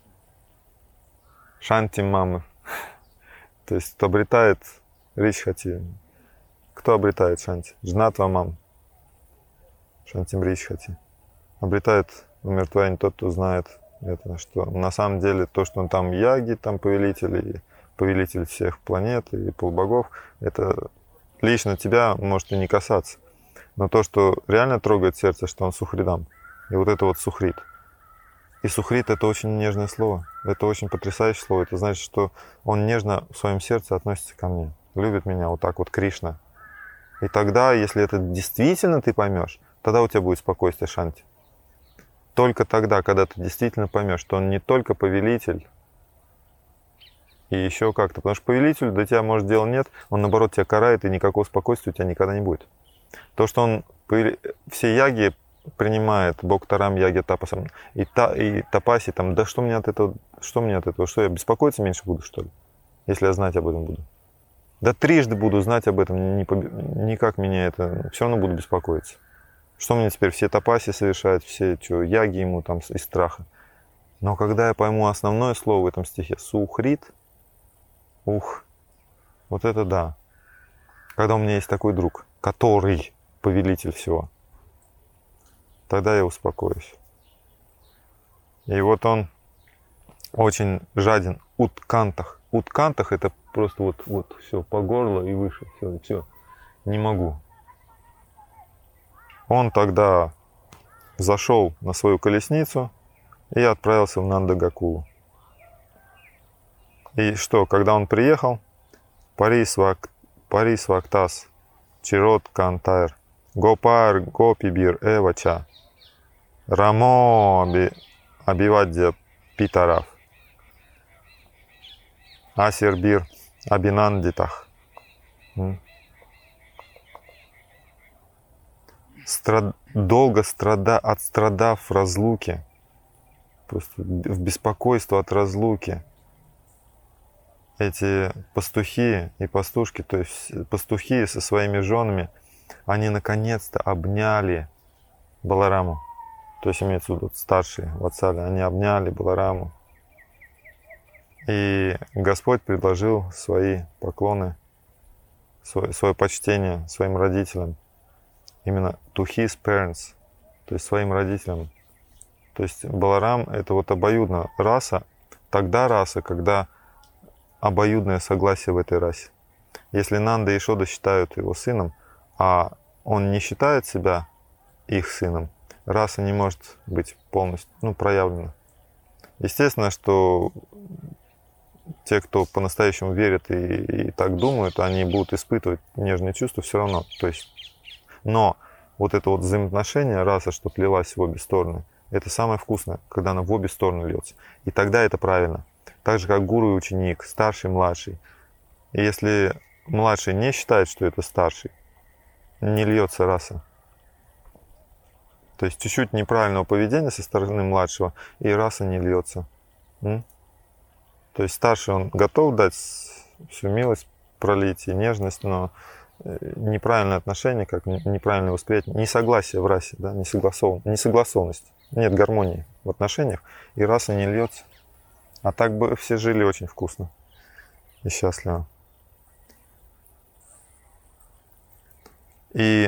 Шанти мамы. То есть, кто обретает Ричхати. Кто обретает Шанти? Джнатва мам. Шантим Ричхати. Обретает умиротворение тот, кто знает это, что на самом деле то, что он там яги, там повелитель всех планет и полубогов, это лично тебя может и не касаться. Но то, что реально трогает сердце, что он Сухридам. И вот это вот Сухрит. И сухрит — это очень нежное слово. Это очень потрясающее слово. Это значит, что он нежно в своем сердце относится ко мне. Любит меня вот так вот Кришна. И тогда, если это действительно ты поймешь, тогда у тебя будет спокойствие, шанти. Только тогда, когда ты действительно поймешь, что он не только повелитель, и еще как-то. Потому что повелитель до тебя, может, дела нет, он, наоборот, тебя карает, и никакого спокойствия у тебя никогда не будет. То, что он все яги принимает, Бхактарам, яги, тапасам, и тапаси, там, да что мне от этого, что я беспокоиться меньше буду, что ли, если я знать об этом буду? Да трижды буду знать об этом, никак меня это, все равно буду беспокоиться. Что мне теперь все тапаси совершают, все яги ему там из страха. Но когда я пойму основное слово в этом стихе, сухрит, ух, вот это да. Когда у меня есть такой друг, который повелитель всего, тогда я успокоюсь. И вот он очень жаден. Уткантах. Уткантах — это просто вот все по горло и выше. Все. Не могу. Он тогда зашел на свою колесницу и отправился в Нандагакулу. И что, когда он приехал, Парис Вактас, Чирот Кантайр, Гопар Гопибир Эвача, Рамо Абивадья Питарав, Асербир Абинандитах. Долго отстрадав в разлуке, просто в беспокойство от разлуки, эти пастухи и пастушки, то есть пастухи со своими женами, они наконец-то обняли Балараму. То есть имеется в виду старшие ватсали, они обняли Балараму. И Господь предложил свои поклоны, свое почтение своим родителям. Именно to his parents, то есть своим родителям. То есть Баларам — это вот обоюдная раса, тогда раса, когда обоюдное согласие в этой расе. Если Нанда и Шода считают его сыном, а он не считает себя их сыном, раса не может быть полностью проявлена. Естественно, что те, кто по-настоящему верит и так думают, они будут испытывать нежные чувства все равно. То есть, но вот это вот взаимоотношение раса, что лилась в обе стороны, это самое вкусное, когда она в обе стороны льется. И тогда это правильно. Так же, как гуру и ученик, старший, младший. И если младший не считает, что это старший, не льется раса. То есть чуть-чуть неправильного поведения со стороны младшего, и раса не льется. То есть старший, он готов дать всю милость пролить и нежность, но неправильное отношение, как неправильное восприятие, несогласие в расе, да, несогласованность, нет гармонии в отношениях, и раса не льется. А так бы все жили очень вкусно и счастливо. И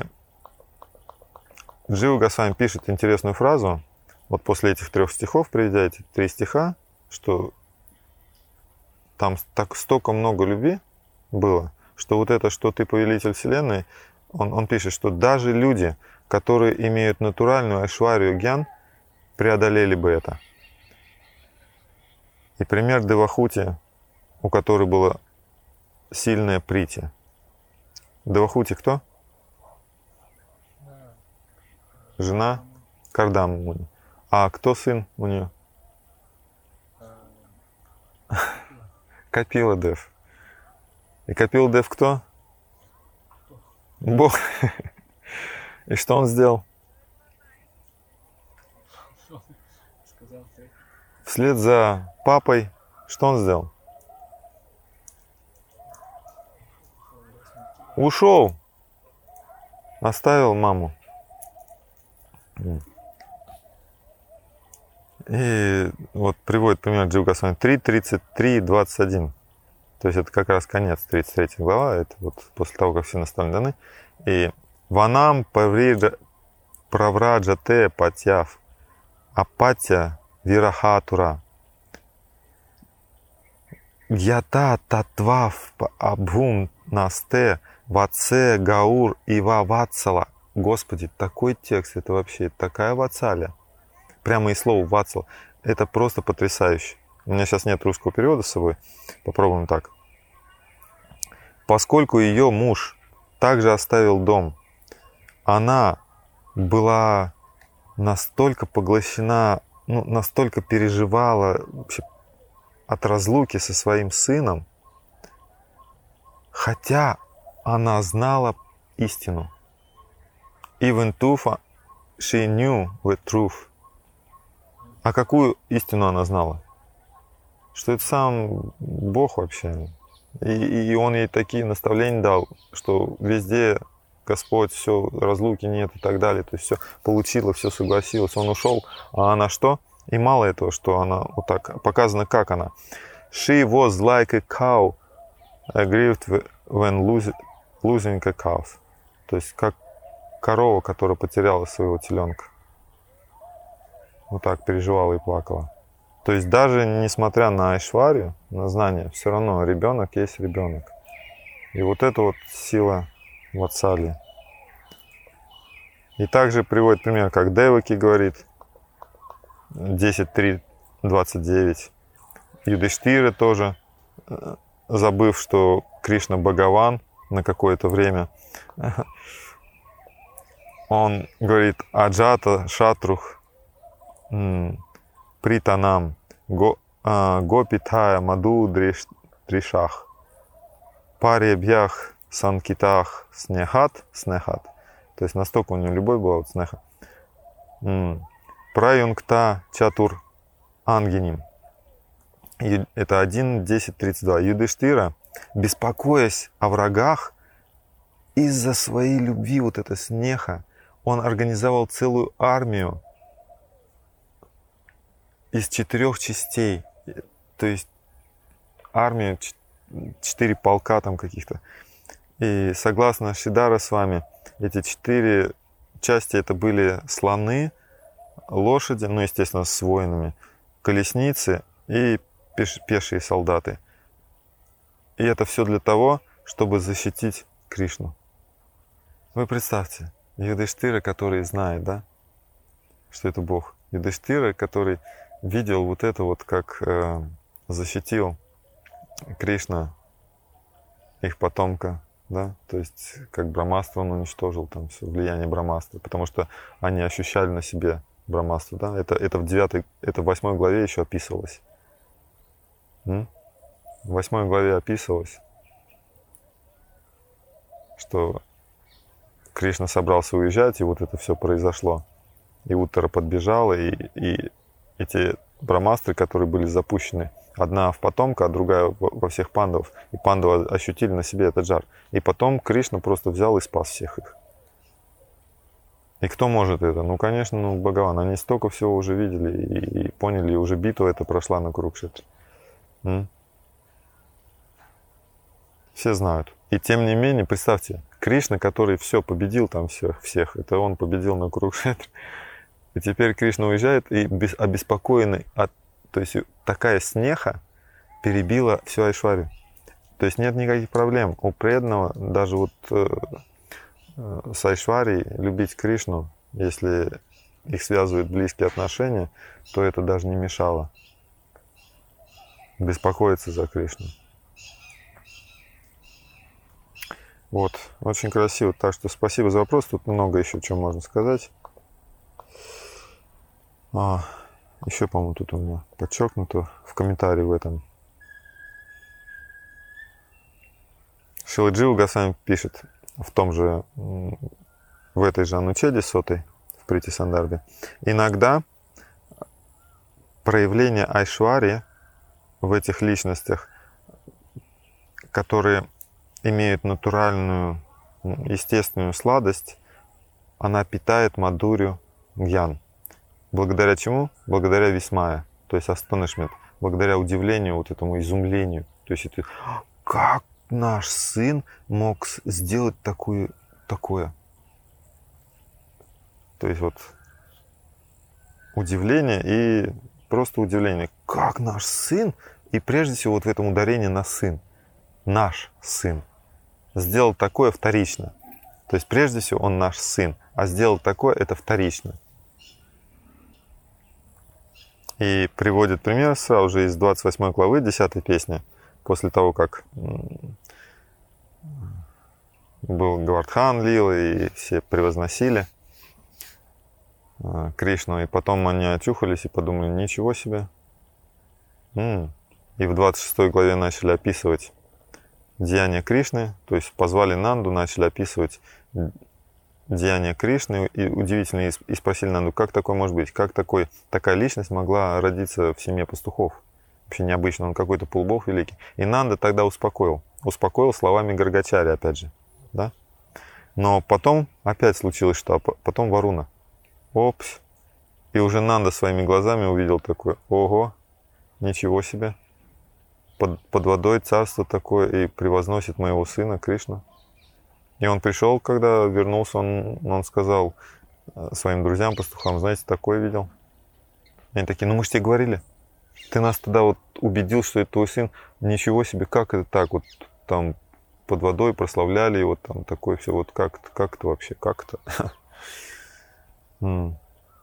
Джива Госвами пишет интересную фразу, вот после этих 3 стихов, приведя эти 3 стиха, что там так столько много любви было, что вот это, что ты повелитель Вселенной, он пишет, что даже люди, которые имеют натуральную айшварию гьян, преодолели бы это. И пример Девахути, у которой было сильное прити. Девахути кто? Жена Кардама Муни. А кто сын у нее? Капила Дев. И Капила Дев кто? Бог. И что он сделал? Вслед за папой, что он сделал? Ушел. Оставил маму. И вот приводит пример Джива Госвами 3:33-21. То есть это как раз конец 33 глава, это вот после того, как все наставления даны. И ванам правраджате патьяв апатья вирахатура ята татвав абхум насте ватсе гаур ива ватсала. Господи, такой текст, это вообще такая ватсаля. прямо из слова Ватсал. Это просто потрясающе. У меня сейчас нет русского перевода с собой. Попробуем так. Поскольку ее муж также оставил дом, она была настолько поглощена, настолько переживала вообще от разлуки со своим сыном, хотя она знала истину. Even though she knew the truth. А какую истину она знала? Что это сам Бог вообще. И Он ей такие наставления дал, что везде Господь, все, разлуки нет и так далее. То есть все получила, все согласилась. Он ушел, а она что? И мало этого, что она вот так показано, как она. She was like a cow aggrieved when losing a calf. То есть как корова, которая потеряла своего теленка. Вот так переживала и плакала. То есть даже несмотря на айшварию, на знание, все равно ребенок есть ребенок. И вот это вот сила ватсали. И также приводит пример, как Деваки говорит, 10.3.29. Юдиштира тоже, забыв, что Кришна Бхагаван на какое-то время, он говорит: Аджата Шатрух Пританам Гопитая Маду Дришах Паребьях Санкитах Снехат. То есть настолько у него любовь была, вот снеха. Праюнгта Чатур Ангеним. Это 1.10.32. Юдиштира, беспокоясь о врагах, из-за своей любви, вот это снеха, он организовал целую армию из 4 частей. То есть армию, 4 полка там каких-то. И согласно Шидара с вами, эти 4 части это были слоны, лошади, естественно, с воинами, колесницы и пешие солдаты. И это все для того, чтобы защитить Кришну. Вы представьте, Юдиштира, который знает, да, что это Бог. Юдиштира, который видел вот это вот, как защитил Кришна, их потомка, да, то есть как Брамастра он уничтожил там все влияние Брамастры, потому что они ощущали на себе Брамастру, да, это в 8 главе еще описывалось. В 8 главе описывалось, что Кришна собрался уезжать, и вот это все произошло. И Уттара подбежала, и эти брамастры, которые были запущены, одна в потомка, а другая во всех пандавов. И пандавы ощутили на себе этот жар. И потом Кришна просто взял и спас всех их. И кто может это? Конечно, Бхагаван. Они столько всего уже видели и поняли, и уже битва эта прошла на Курукшетре. Все знают. И тем не менее, представьте, Кришна, который все победил там всех, это он победил на Курукшетре. И теперь Кришна уезжает и обеспокоенный, то есть такая снеха перебила всю айшварию. То есть нет никаких проблем у преданного, даже вот с айшварией, любить Кришну, если их связывают близкие отношения, то это даже не мешало беспокоиться за Кришну. Вот, очень красиво. Так что спасибо за вопрос. Тут много еще чего можно сказать. Еще, по-моему, тут у меня подчеркнуто в комментарии в этом. Шрила Джива Госвами пишет в этой же Анучеде 100-й, в Прити Сандарбе. Иногда проявление айшвари в этих личностях, которые имеют натуральную, естественную сладость, она питает мадурю гьян. Благодаря чему? Благодаря висмая, то есть astonishment, благодаря удивлению, вот этому изумлению. То есть это как наш сын мог сделать такое? То есть вот удивление и просто удивление. Как наш сын, и прежде всего вот в этом ударении на сын, наш сын, сделал такое вторично. То есть прежде всего он наш сын, а сделал такое это вторично. И приводит пример сразу же из 28 главы, 10 песни, после того, как был Гавардхан Лила, и все превозносили Кришну, и потом они очухались и подумали, ничего себе. И в 26 главе начали описывать деяния Кришны, то есть позвали Нанду, начали описывать деяния Кришны, и удивительно, и спросили Нанду, как такое может быть, как такая личность могла родиться в семье пастухов. Вообще необычно, он какой-то полубог великий. И Нанда тогда успокоил словами Гаргачари, опять же, да? Но потом опять случилось, что потом Варуна. Опс. И уже Нанда своими глазами увидел такое, ого, ничего себе. Под водой царство такое и превозносит моего сына Кришну. И он пришел, когда вернулся, он сказал своим друзьям, пастухам, знаете, такое видел. И они такие, ну мы же тебе говорили. Ты нас тогда вот убедил, что это твой сын. Ничего себе, как это так? Вот там под водой прославляли его, там такое все. Вот как это вообще, как это? Но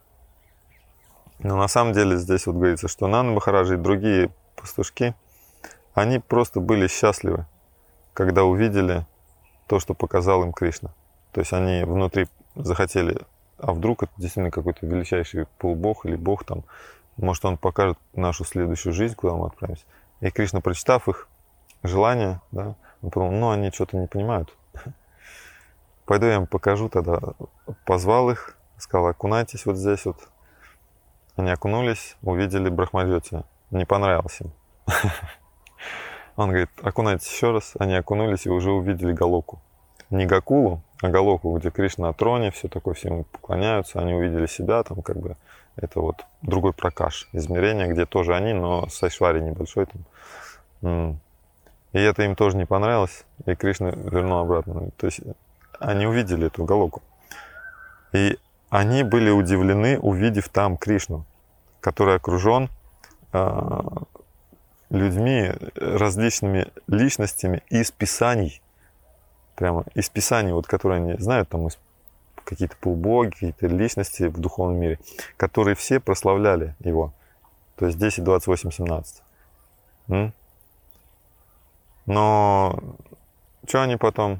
на самом деле здесь вот говорится, что Нанда Махараджа и другие пастушки, они просто были счастливы, когда увидели то, что показал им Кришна. То есть они внутри захотели, а вдруг это действительно какой-то величайший полубог или бог там, может, он покажет нашу следующую жизнь, куда мы отправимся. И Кришна, прочитав их желания, да, он подумал, ну, они что-то не понимают. Пойду я им покажу тогда. Позвал их, сказал, окунайтесь вот здесь вот. Они окунулись, увидели Брахмадьоти. Не понравилось им. Он говорит, окунайтесь еще раз. Они окунулись и уже увидели Галоку. Не Гакулу, а Галоку, где Кришна на троне, все такое, все ему поклоняются. Они увидели себя, там как бы это вот другой пракаш, измерение, где тоже они, но с Айшвари небольшой там. И это им тоже не понравилось, и Кришна вернул обратно. То есть они увидели эту Галоку. И они были удивлены, увидев там Кришну, который окружен людьми, различными личностями из Писаний. Прямо из Писаний, вот, которые они знают, там какие-то полубоги, какие-то личности в духовном мире, которые все прославляли его. То есть 10, 28, 17. Но что они потом?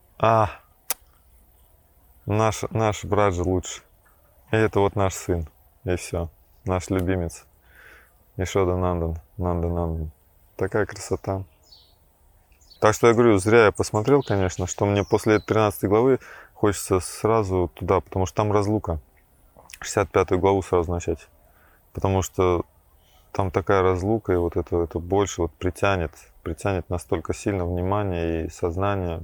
Наш брат же лучше. И это вот наш сын. И все. Наш любимец. Ишода Нандан. Такая красота. Так что я говорю, зря я посмотрел, конечно, что мне после 13 главы хочется сразу туда, потому что там разлука. 65 главу сразу начать. Потому что там такая разлука, и вот это больше вот притянет настолько сильно внимание и сознание.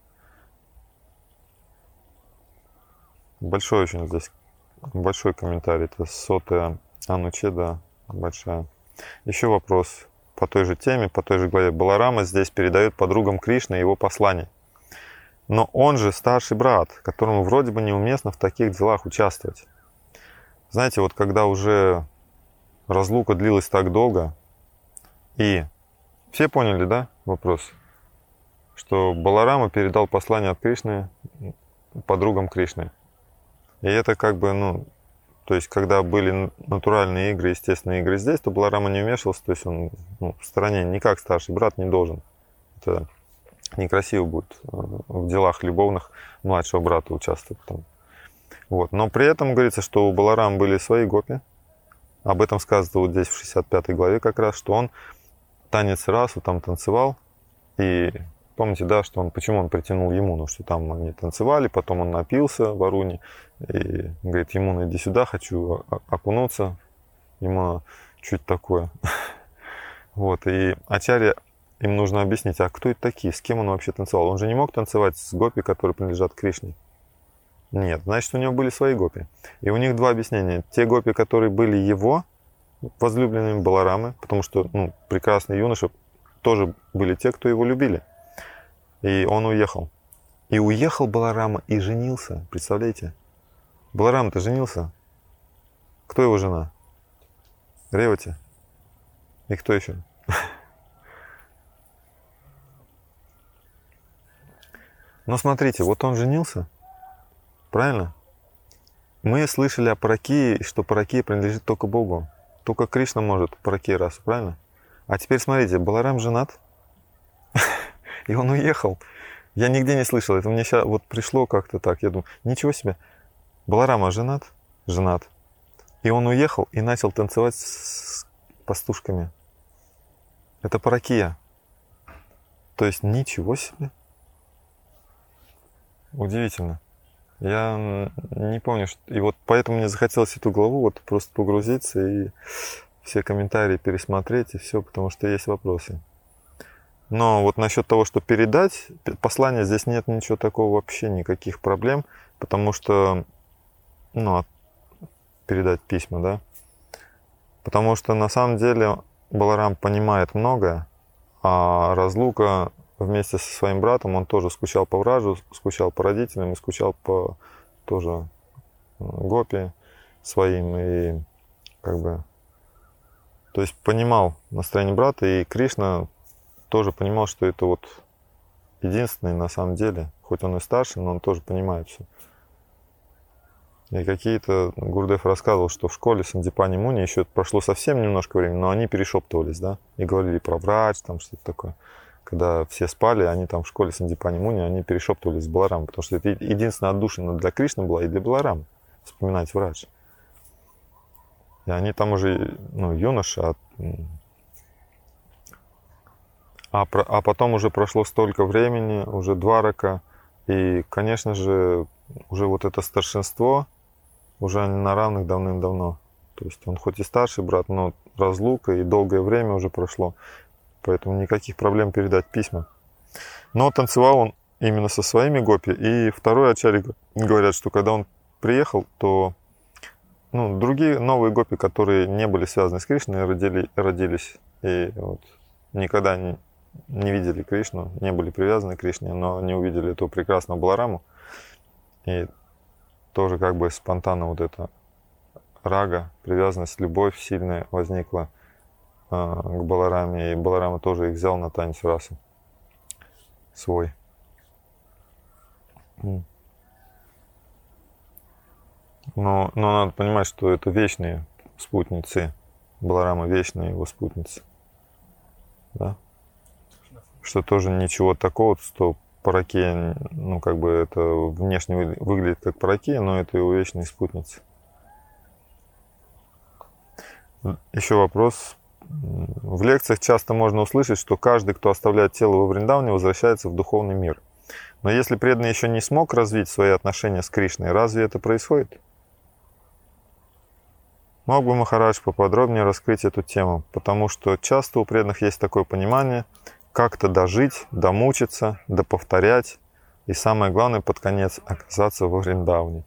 Большой очень здесь, большой комментарий. Это сотая Анучеда, большая. Еще вопрос по той же теме, по той же главе. Баларама здесь передает подругам Кришны его послание. Но он же старший брат, которому вроде бы неуместно в таких делах участвовать. Знаете, вот когда уже разлука длилась так долго, и все поняли, да, вопрос? Что Баларама передал послание от Кришны подругам Кришны. И это как бы, то есть, когда были натуральные игры, естественные игры здесь, то Баларама не вмешивался, то есть он в стороне никак старший брат не должен. Это некрасиво будет в делах любовных младшего брата участвовать там. Вот. Но при этом говорится, что у Баларама были свои гопи. Об этом сказано вот здесь в 65 главе как раз, что он танец расу там танцевал. И помните, да, что почему он притянул Ямуну, что там они танцевали, потом он напился в Варуне и говорит, Ямуна, иди сюда, хочу окунуться. Ямуна, чуть такое. Вот, и Ачарья им нужно объяснить, а кто это такие, с кем он вообще танцевал? Он же не мог танцевать с гопи, которые принадлежат Кришне. Нет, значит, у него были свои гопи. И у них два объяснения. Те гопи, которые были его возлюбленными Баларамы, потому что прекрасные юноши тоже были те, кто его любили. И он уехал. И уехал Баларама и женился. Представляете? Баларам-то женился. Кто его жена? Ревати. И кто еще? Но смотрите, вот он женился. Правильно? Мы слышали о Паракии, что Паракия принадлежит только Богу. только Кришна может пройти расу, правильно? А теперь смотрите, Баларам женат, и он уехал. Я нигде не слышал, это мне сейчас вот пришло как-то так. Я думаю, ничего себе, Баларама женат? Женат. И он уехал и начал танцевать с пастушками. Это паракия. То есть ничего себе. Удивительно. Я не помню, что... И вот поэтому мне захотелось эту главу вот просто погрузиться и все комментарии пересмотреть и все, потому что есть вопросы. Но вот насчет того, что передать послание, здесь нет ничего такого, вообще никаких проблем, потому что, ну, передать письма, да, потому что на самом деле Баларам понимает многое, а разлука вместе со своим братом, он тоже скучал по Враджу, скучал по родителям и скучал по тоже гопи своим, и как бы, то есть понимал настроение брата, и Кришна тоже понимал, что это вот единственный на самом деле, хоть он и старший, но он тоже понимает все. И какие-то, Гурдев рассказывал, что в школе Сандипани Муни еще прошло совсем немножко времени, но они перешептывались, да, и говорили про врач, там что-то такое. Когда все спали, они там в школе Сандипани Муни, они перешептывались с Баларамом, потому что это единственная отдушина для Кришны была и для Баларама, вспоминать врач. И они там уже, ну, юноши, а потом уже прошло столько времени, уже Дварака, и, конечно же, уже вот это старшинство, уже они на равных давным-давно. То есть он хоть и старший брат, но разлука и долгое время уже прошло, поэтому никаких проблем передать письма. Но танцевал он именно со своими гопи, и второй ачарья говорят, что когда он приехал, то ну, другие новые гопи, которые не были связаны с Кришной, родились и вот никогда не видели Кришну, не были привязаны к Кришне, но не увидели этого прекрасного Балараму. И тоже как бы спонтанно вот эта рага, привязанность, любовь сильная возникла к Балараме. И Баларама тоже их взял на танец расы свой. Но надо понимать, что это вечные спутницы. Баларама вечная его спутница. Да? Что тоже ничего такого, что паракия, ну как бы это внешне выглядит как паракия, но это его вечные спутницы. Еще вопрос. В лекциях часто можно услышать, что каждый, кто оставляет тело во Вриндаване, возвращается в духовный мир. Но если преданный еще не смог развить свои отношения с Кришной, разве это происходит? Мог бы Махарадж поподробнее раскрыть эту тему, потому что часто у преданных есть такое понимание, как-то дожить, домучиться, доповторять, и самое главное, под конец, оказаться во Вриндаване.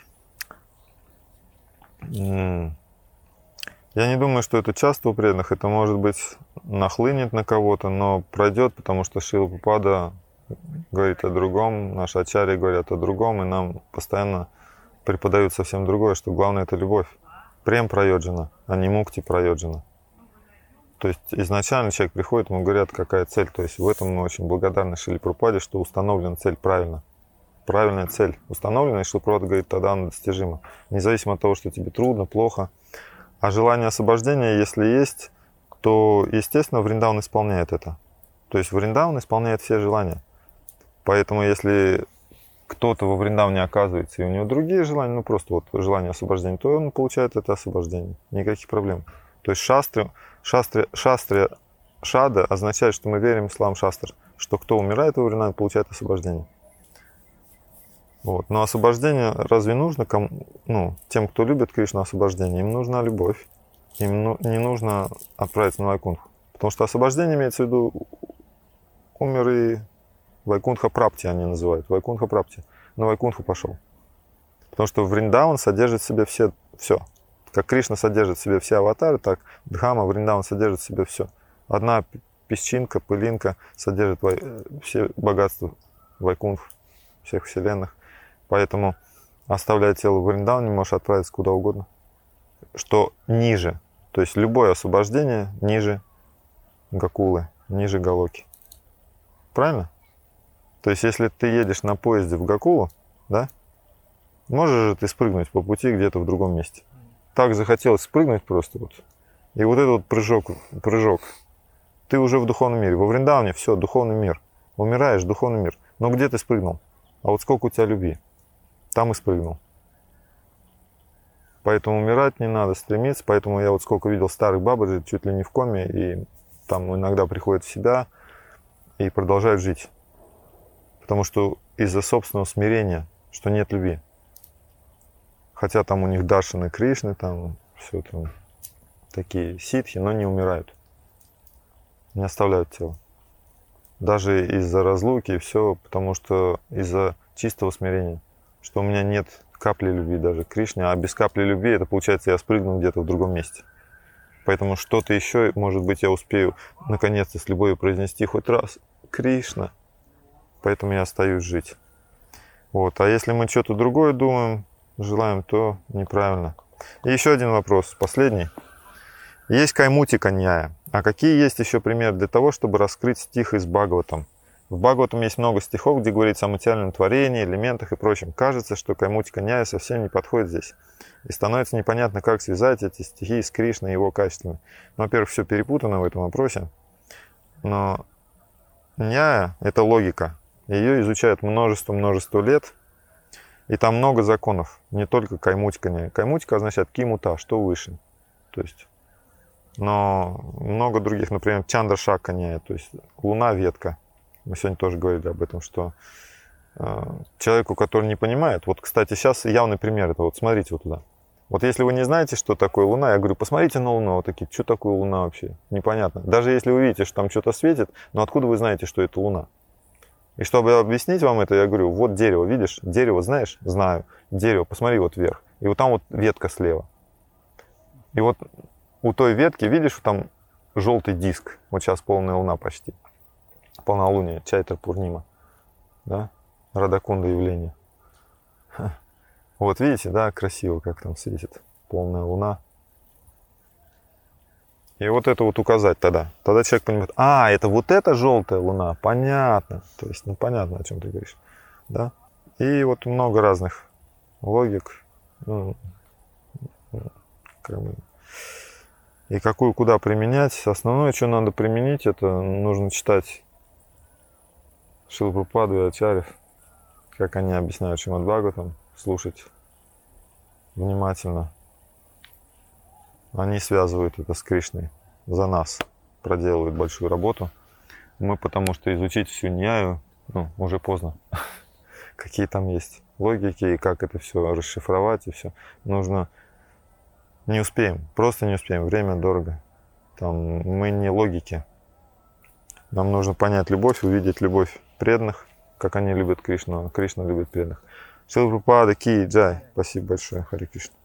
Я не думаю, что это часто у преданных, это, может быть, нахлынет на кого-то, но пройдет, потому что Шрила Прабхупада говорит о другом, наши ачарьи говорят о другом, и нам постоянно преподают совсем другое, что главное — это любовь. Прем прайоджана, а не мукти прайоджана. То есть изначально человек приходит, ему говорят, какая цель. То есть в этом мы очень благодарны Шриле Прабхупаде, что установлена цель правильно. Правильная цель установлена, и Шрила Прабхупада говорит, тогда она достижима. Независимо от того, что тебе трудно, плохо. А желание освобождения, если есть, то, естественно, Вриндаван исполняет это. То есть Вриндаван исполняет все желания. Поэтому если кто-то во Вриндаване оказывается, и у него другие желания, ну просто вот желание освобождения, то он получает это освобождение. Никаких проблем. То есть шастри шада означает, что мы верим в ислам шастр, что кто умирает во Вриндаване, получает освобождение. Вот. Но освобождение разве нужно тем, кто любит Кришну, освобождение? Им нужна любовь. Им не нужно отправиться на Вайкунтху. Потому что освобождение имеется в виду умер и Вайкунтха Прапти они называют. Вайкунтха Прапти. На Вайкунтху пошел. Потому что Вриндаван содержит в себе все. Как Кришна содержит в себе все аватары, так Дхама, Вриндаван содержит в себе все. Одна песчинка, пылинка содержит все богатства Вайкунтх, всех вселенных. Поэтому, оставляя тело в Вриндаване, можешь отправиться куда угодно. Что ниже. То есть любое освобождение ниже Гокулы, ниже Галоки. Правильно? То есть если ты едешь на поезде в Гокулу, да, можешь же ты спрыгнуть по пути где-то в другом месте. Так захотелось спрыгнуть просто вот И вот этот вот прыжок. Ты уже в духовном мире. Во Вриндаване все, духовный мир. Умираешь, духовный мир. Но где ты спрыгнул? А вот сколько у тебя любви? Там и спрыгнул. Поэтому умирать не надо, стремиться. Поэтому я вот сколько видел старых бабушек, чуть ли не в коме, и там иногда приходят в себя и продолжают жить. Потому что из-за собственного смирения, что нет любви. Хотя там у них Даршаны Кришны, там все там такие ситхи, но не умирают. Не оставляют тело. Даже из-за разлуки и все, потому что из-за чистого смирения. Что у меня нет капли любви даже к Кришне, а без капли любви это получается я спрыгну где-то в другом месте. Поэтому что-то еще, может быть, я успею наконец-то с любовью произнести хоть раз Кришна. Поэтому я остаюсь жить. Вот. А если мы что-то другое думаем, желаем, то неправильно. И еще один вопрос, последний. Есть каймутика ньяя. А какие есть еще примеры для того, чтобы раскрыть стих из Бхагаватам? В Бхагаватам есть много стихов, где говорится о материальном творении, элементах и прочем. Кажется, что каймутика ньяя совсем не подходит здесь. И становится непонятно, как связать эти стихи с Кришной и его качествами. Ну, во-первых, все перепутано в этом вопросе. Но ньяя – это логика. Ее изучают множество лет. И там много законов, не только каймутика ньяя. Каймутика означает кимута, что выше. То есть, но много других, например, чандра-шака ньяя, то есть луна ветка. Мы сегодня тоже говорили об этом, что человеку, который не понимает, вот, кстати, сейчас явный пример, это вот смотрите вот туда. Вот если вы не знаете, что такое луна, я говорю, посмотрите на луну, вот такие, что такое луна вообще, непонятно. Даже если вы видите, что там что-то светит, но откуда вы знаете, что это луна? И чтобы объяснить вам это, я говорю, вот дерево, видишь, дерево знаешь? Знаю. Дерево, посмотри вот вверх. И вот там вот ветка слева. И вот у той ветки, видишь, там желтый диск. Вот сейчас полная луна почти. Полнолуние, Чайтра Пурнима. Да? Радакунда явление. Вот видите, да, красиво, как там светит полная луна. И вот это вот указать тогда. Тогда человек понимает, а, это вот эта желтая луна, понятно. То есть, ну, понятно, о чем ты говоришь. Да? И вот много разных логик. Ну, как бы, и какую куда применять. Основное, что надо применить, это нужно читать Шрилу Прабхупаду и Ачарьев, как они объясняют Шримад Бхагаватам, слушать внимательно. Они связывают это с Кришной за нас, проделывают большую работу. Мы потому что изучить всю ньяю, ну, уже поздно. Какие там есть логики и как это все расшифровать и все. Нужно... Не успеем, просто не успеем. Время дорого. Там мы не логики. Нам нужно понять любовь, увидеть любовь преданных, как они любят Кришну, а Кришна любит преданных. Шрила Прабхупада Ки Джай. Спасибо большое. Харе Кришна.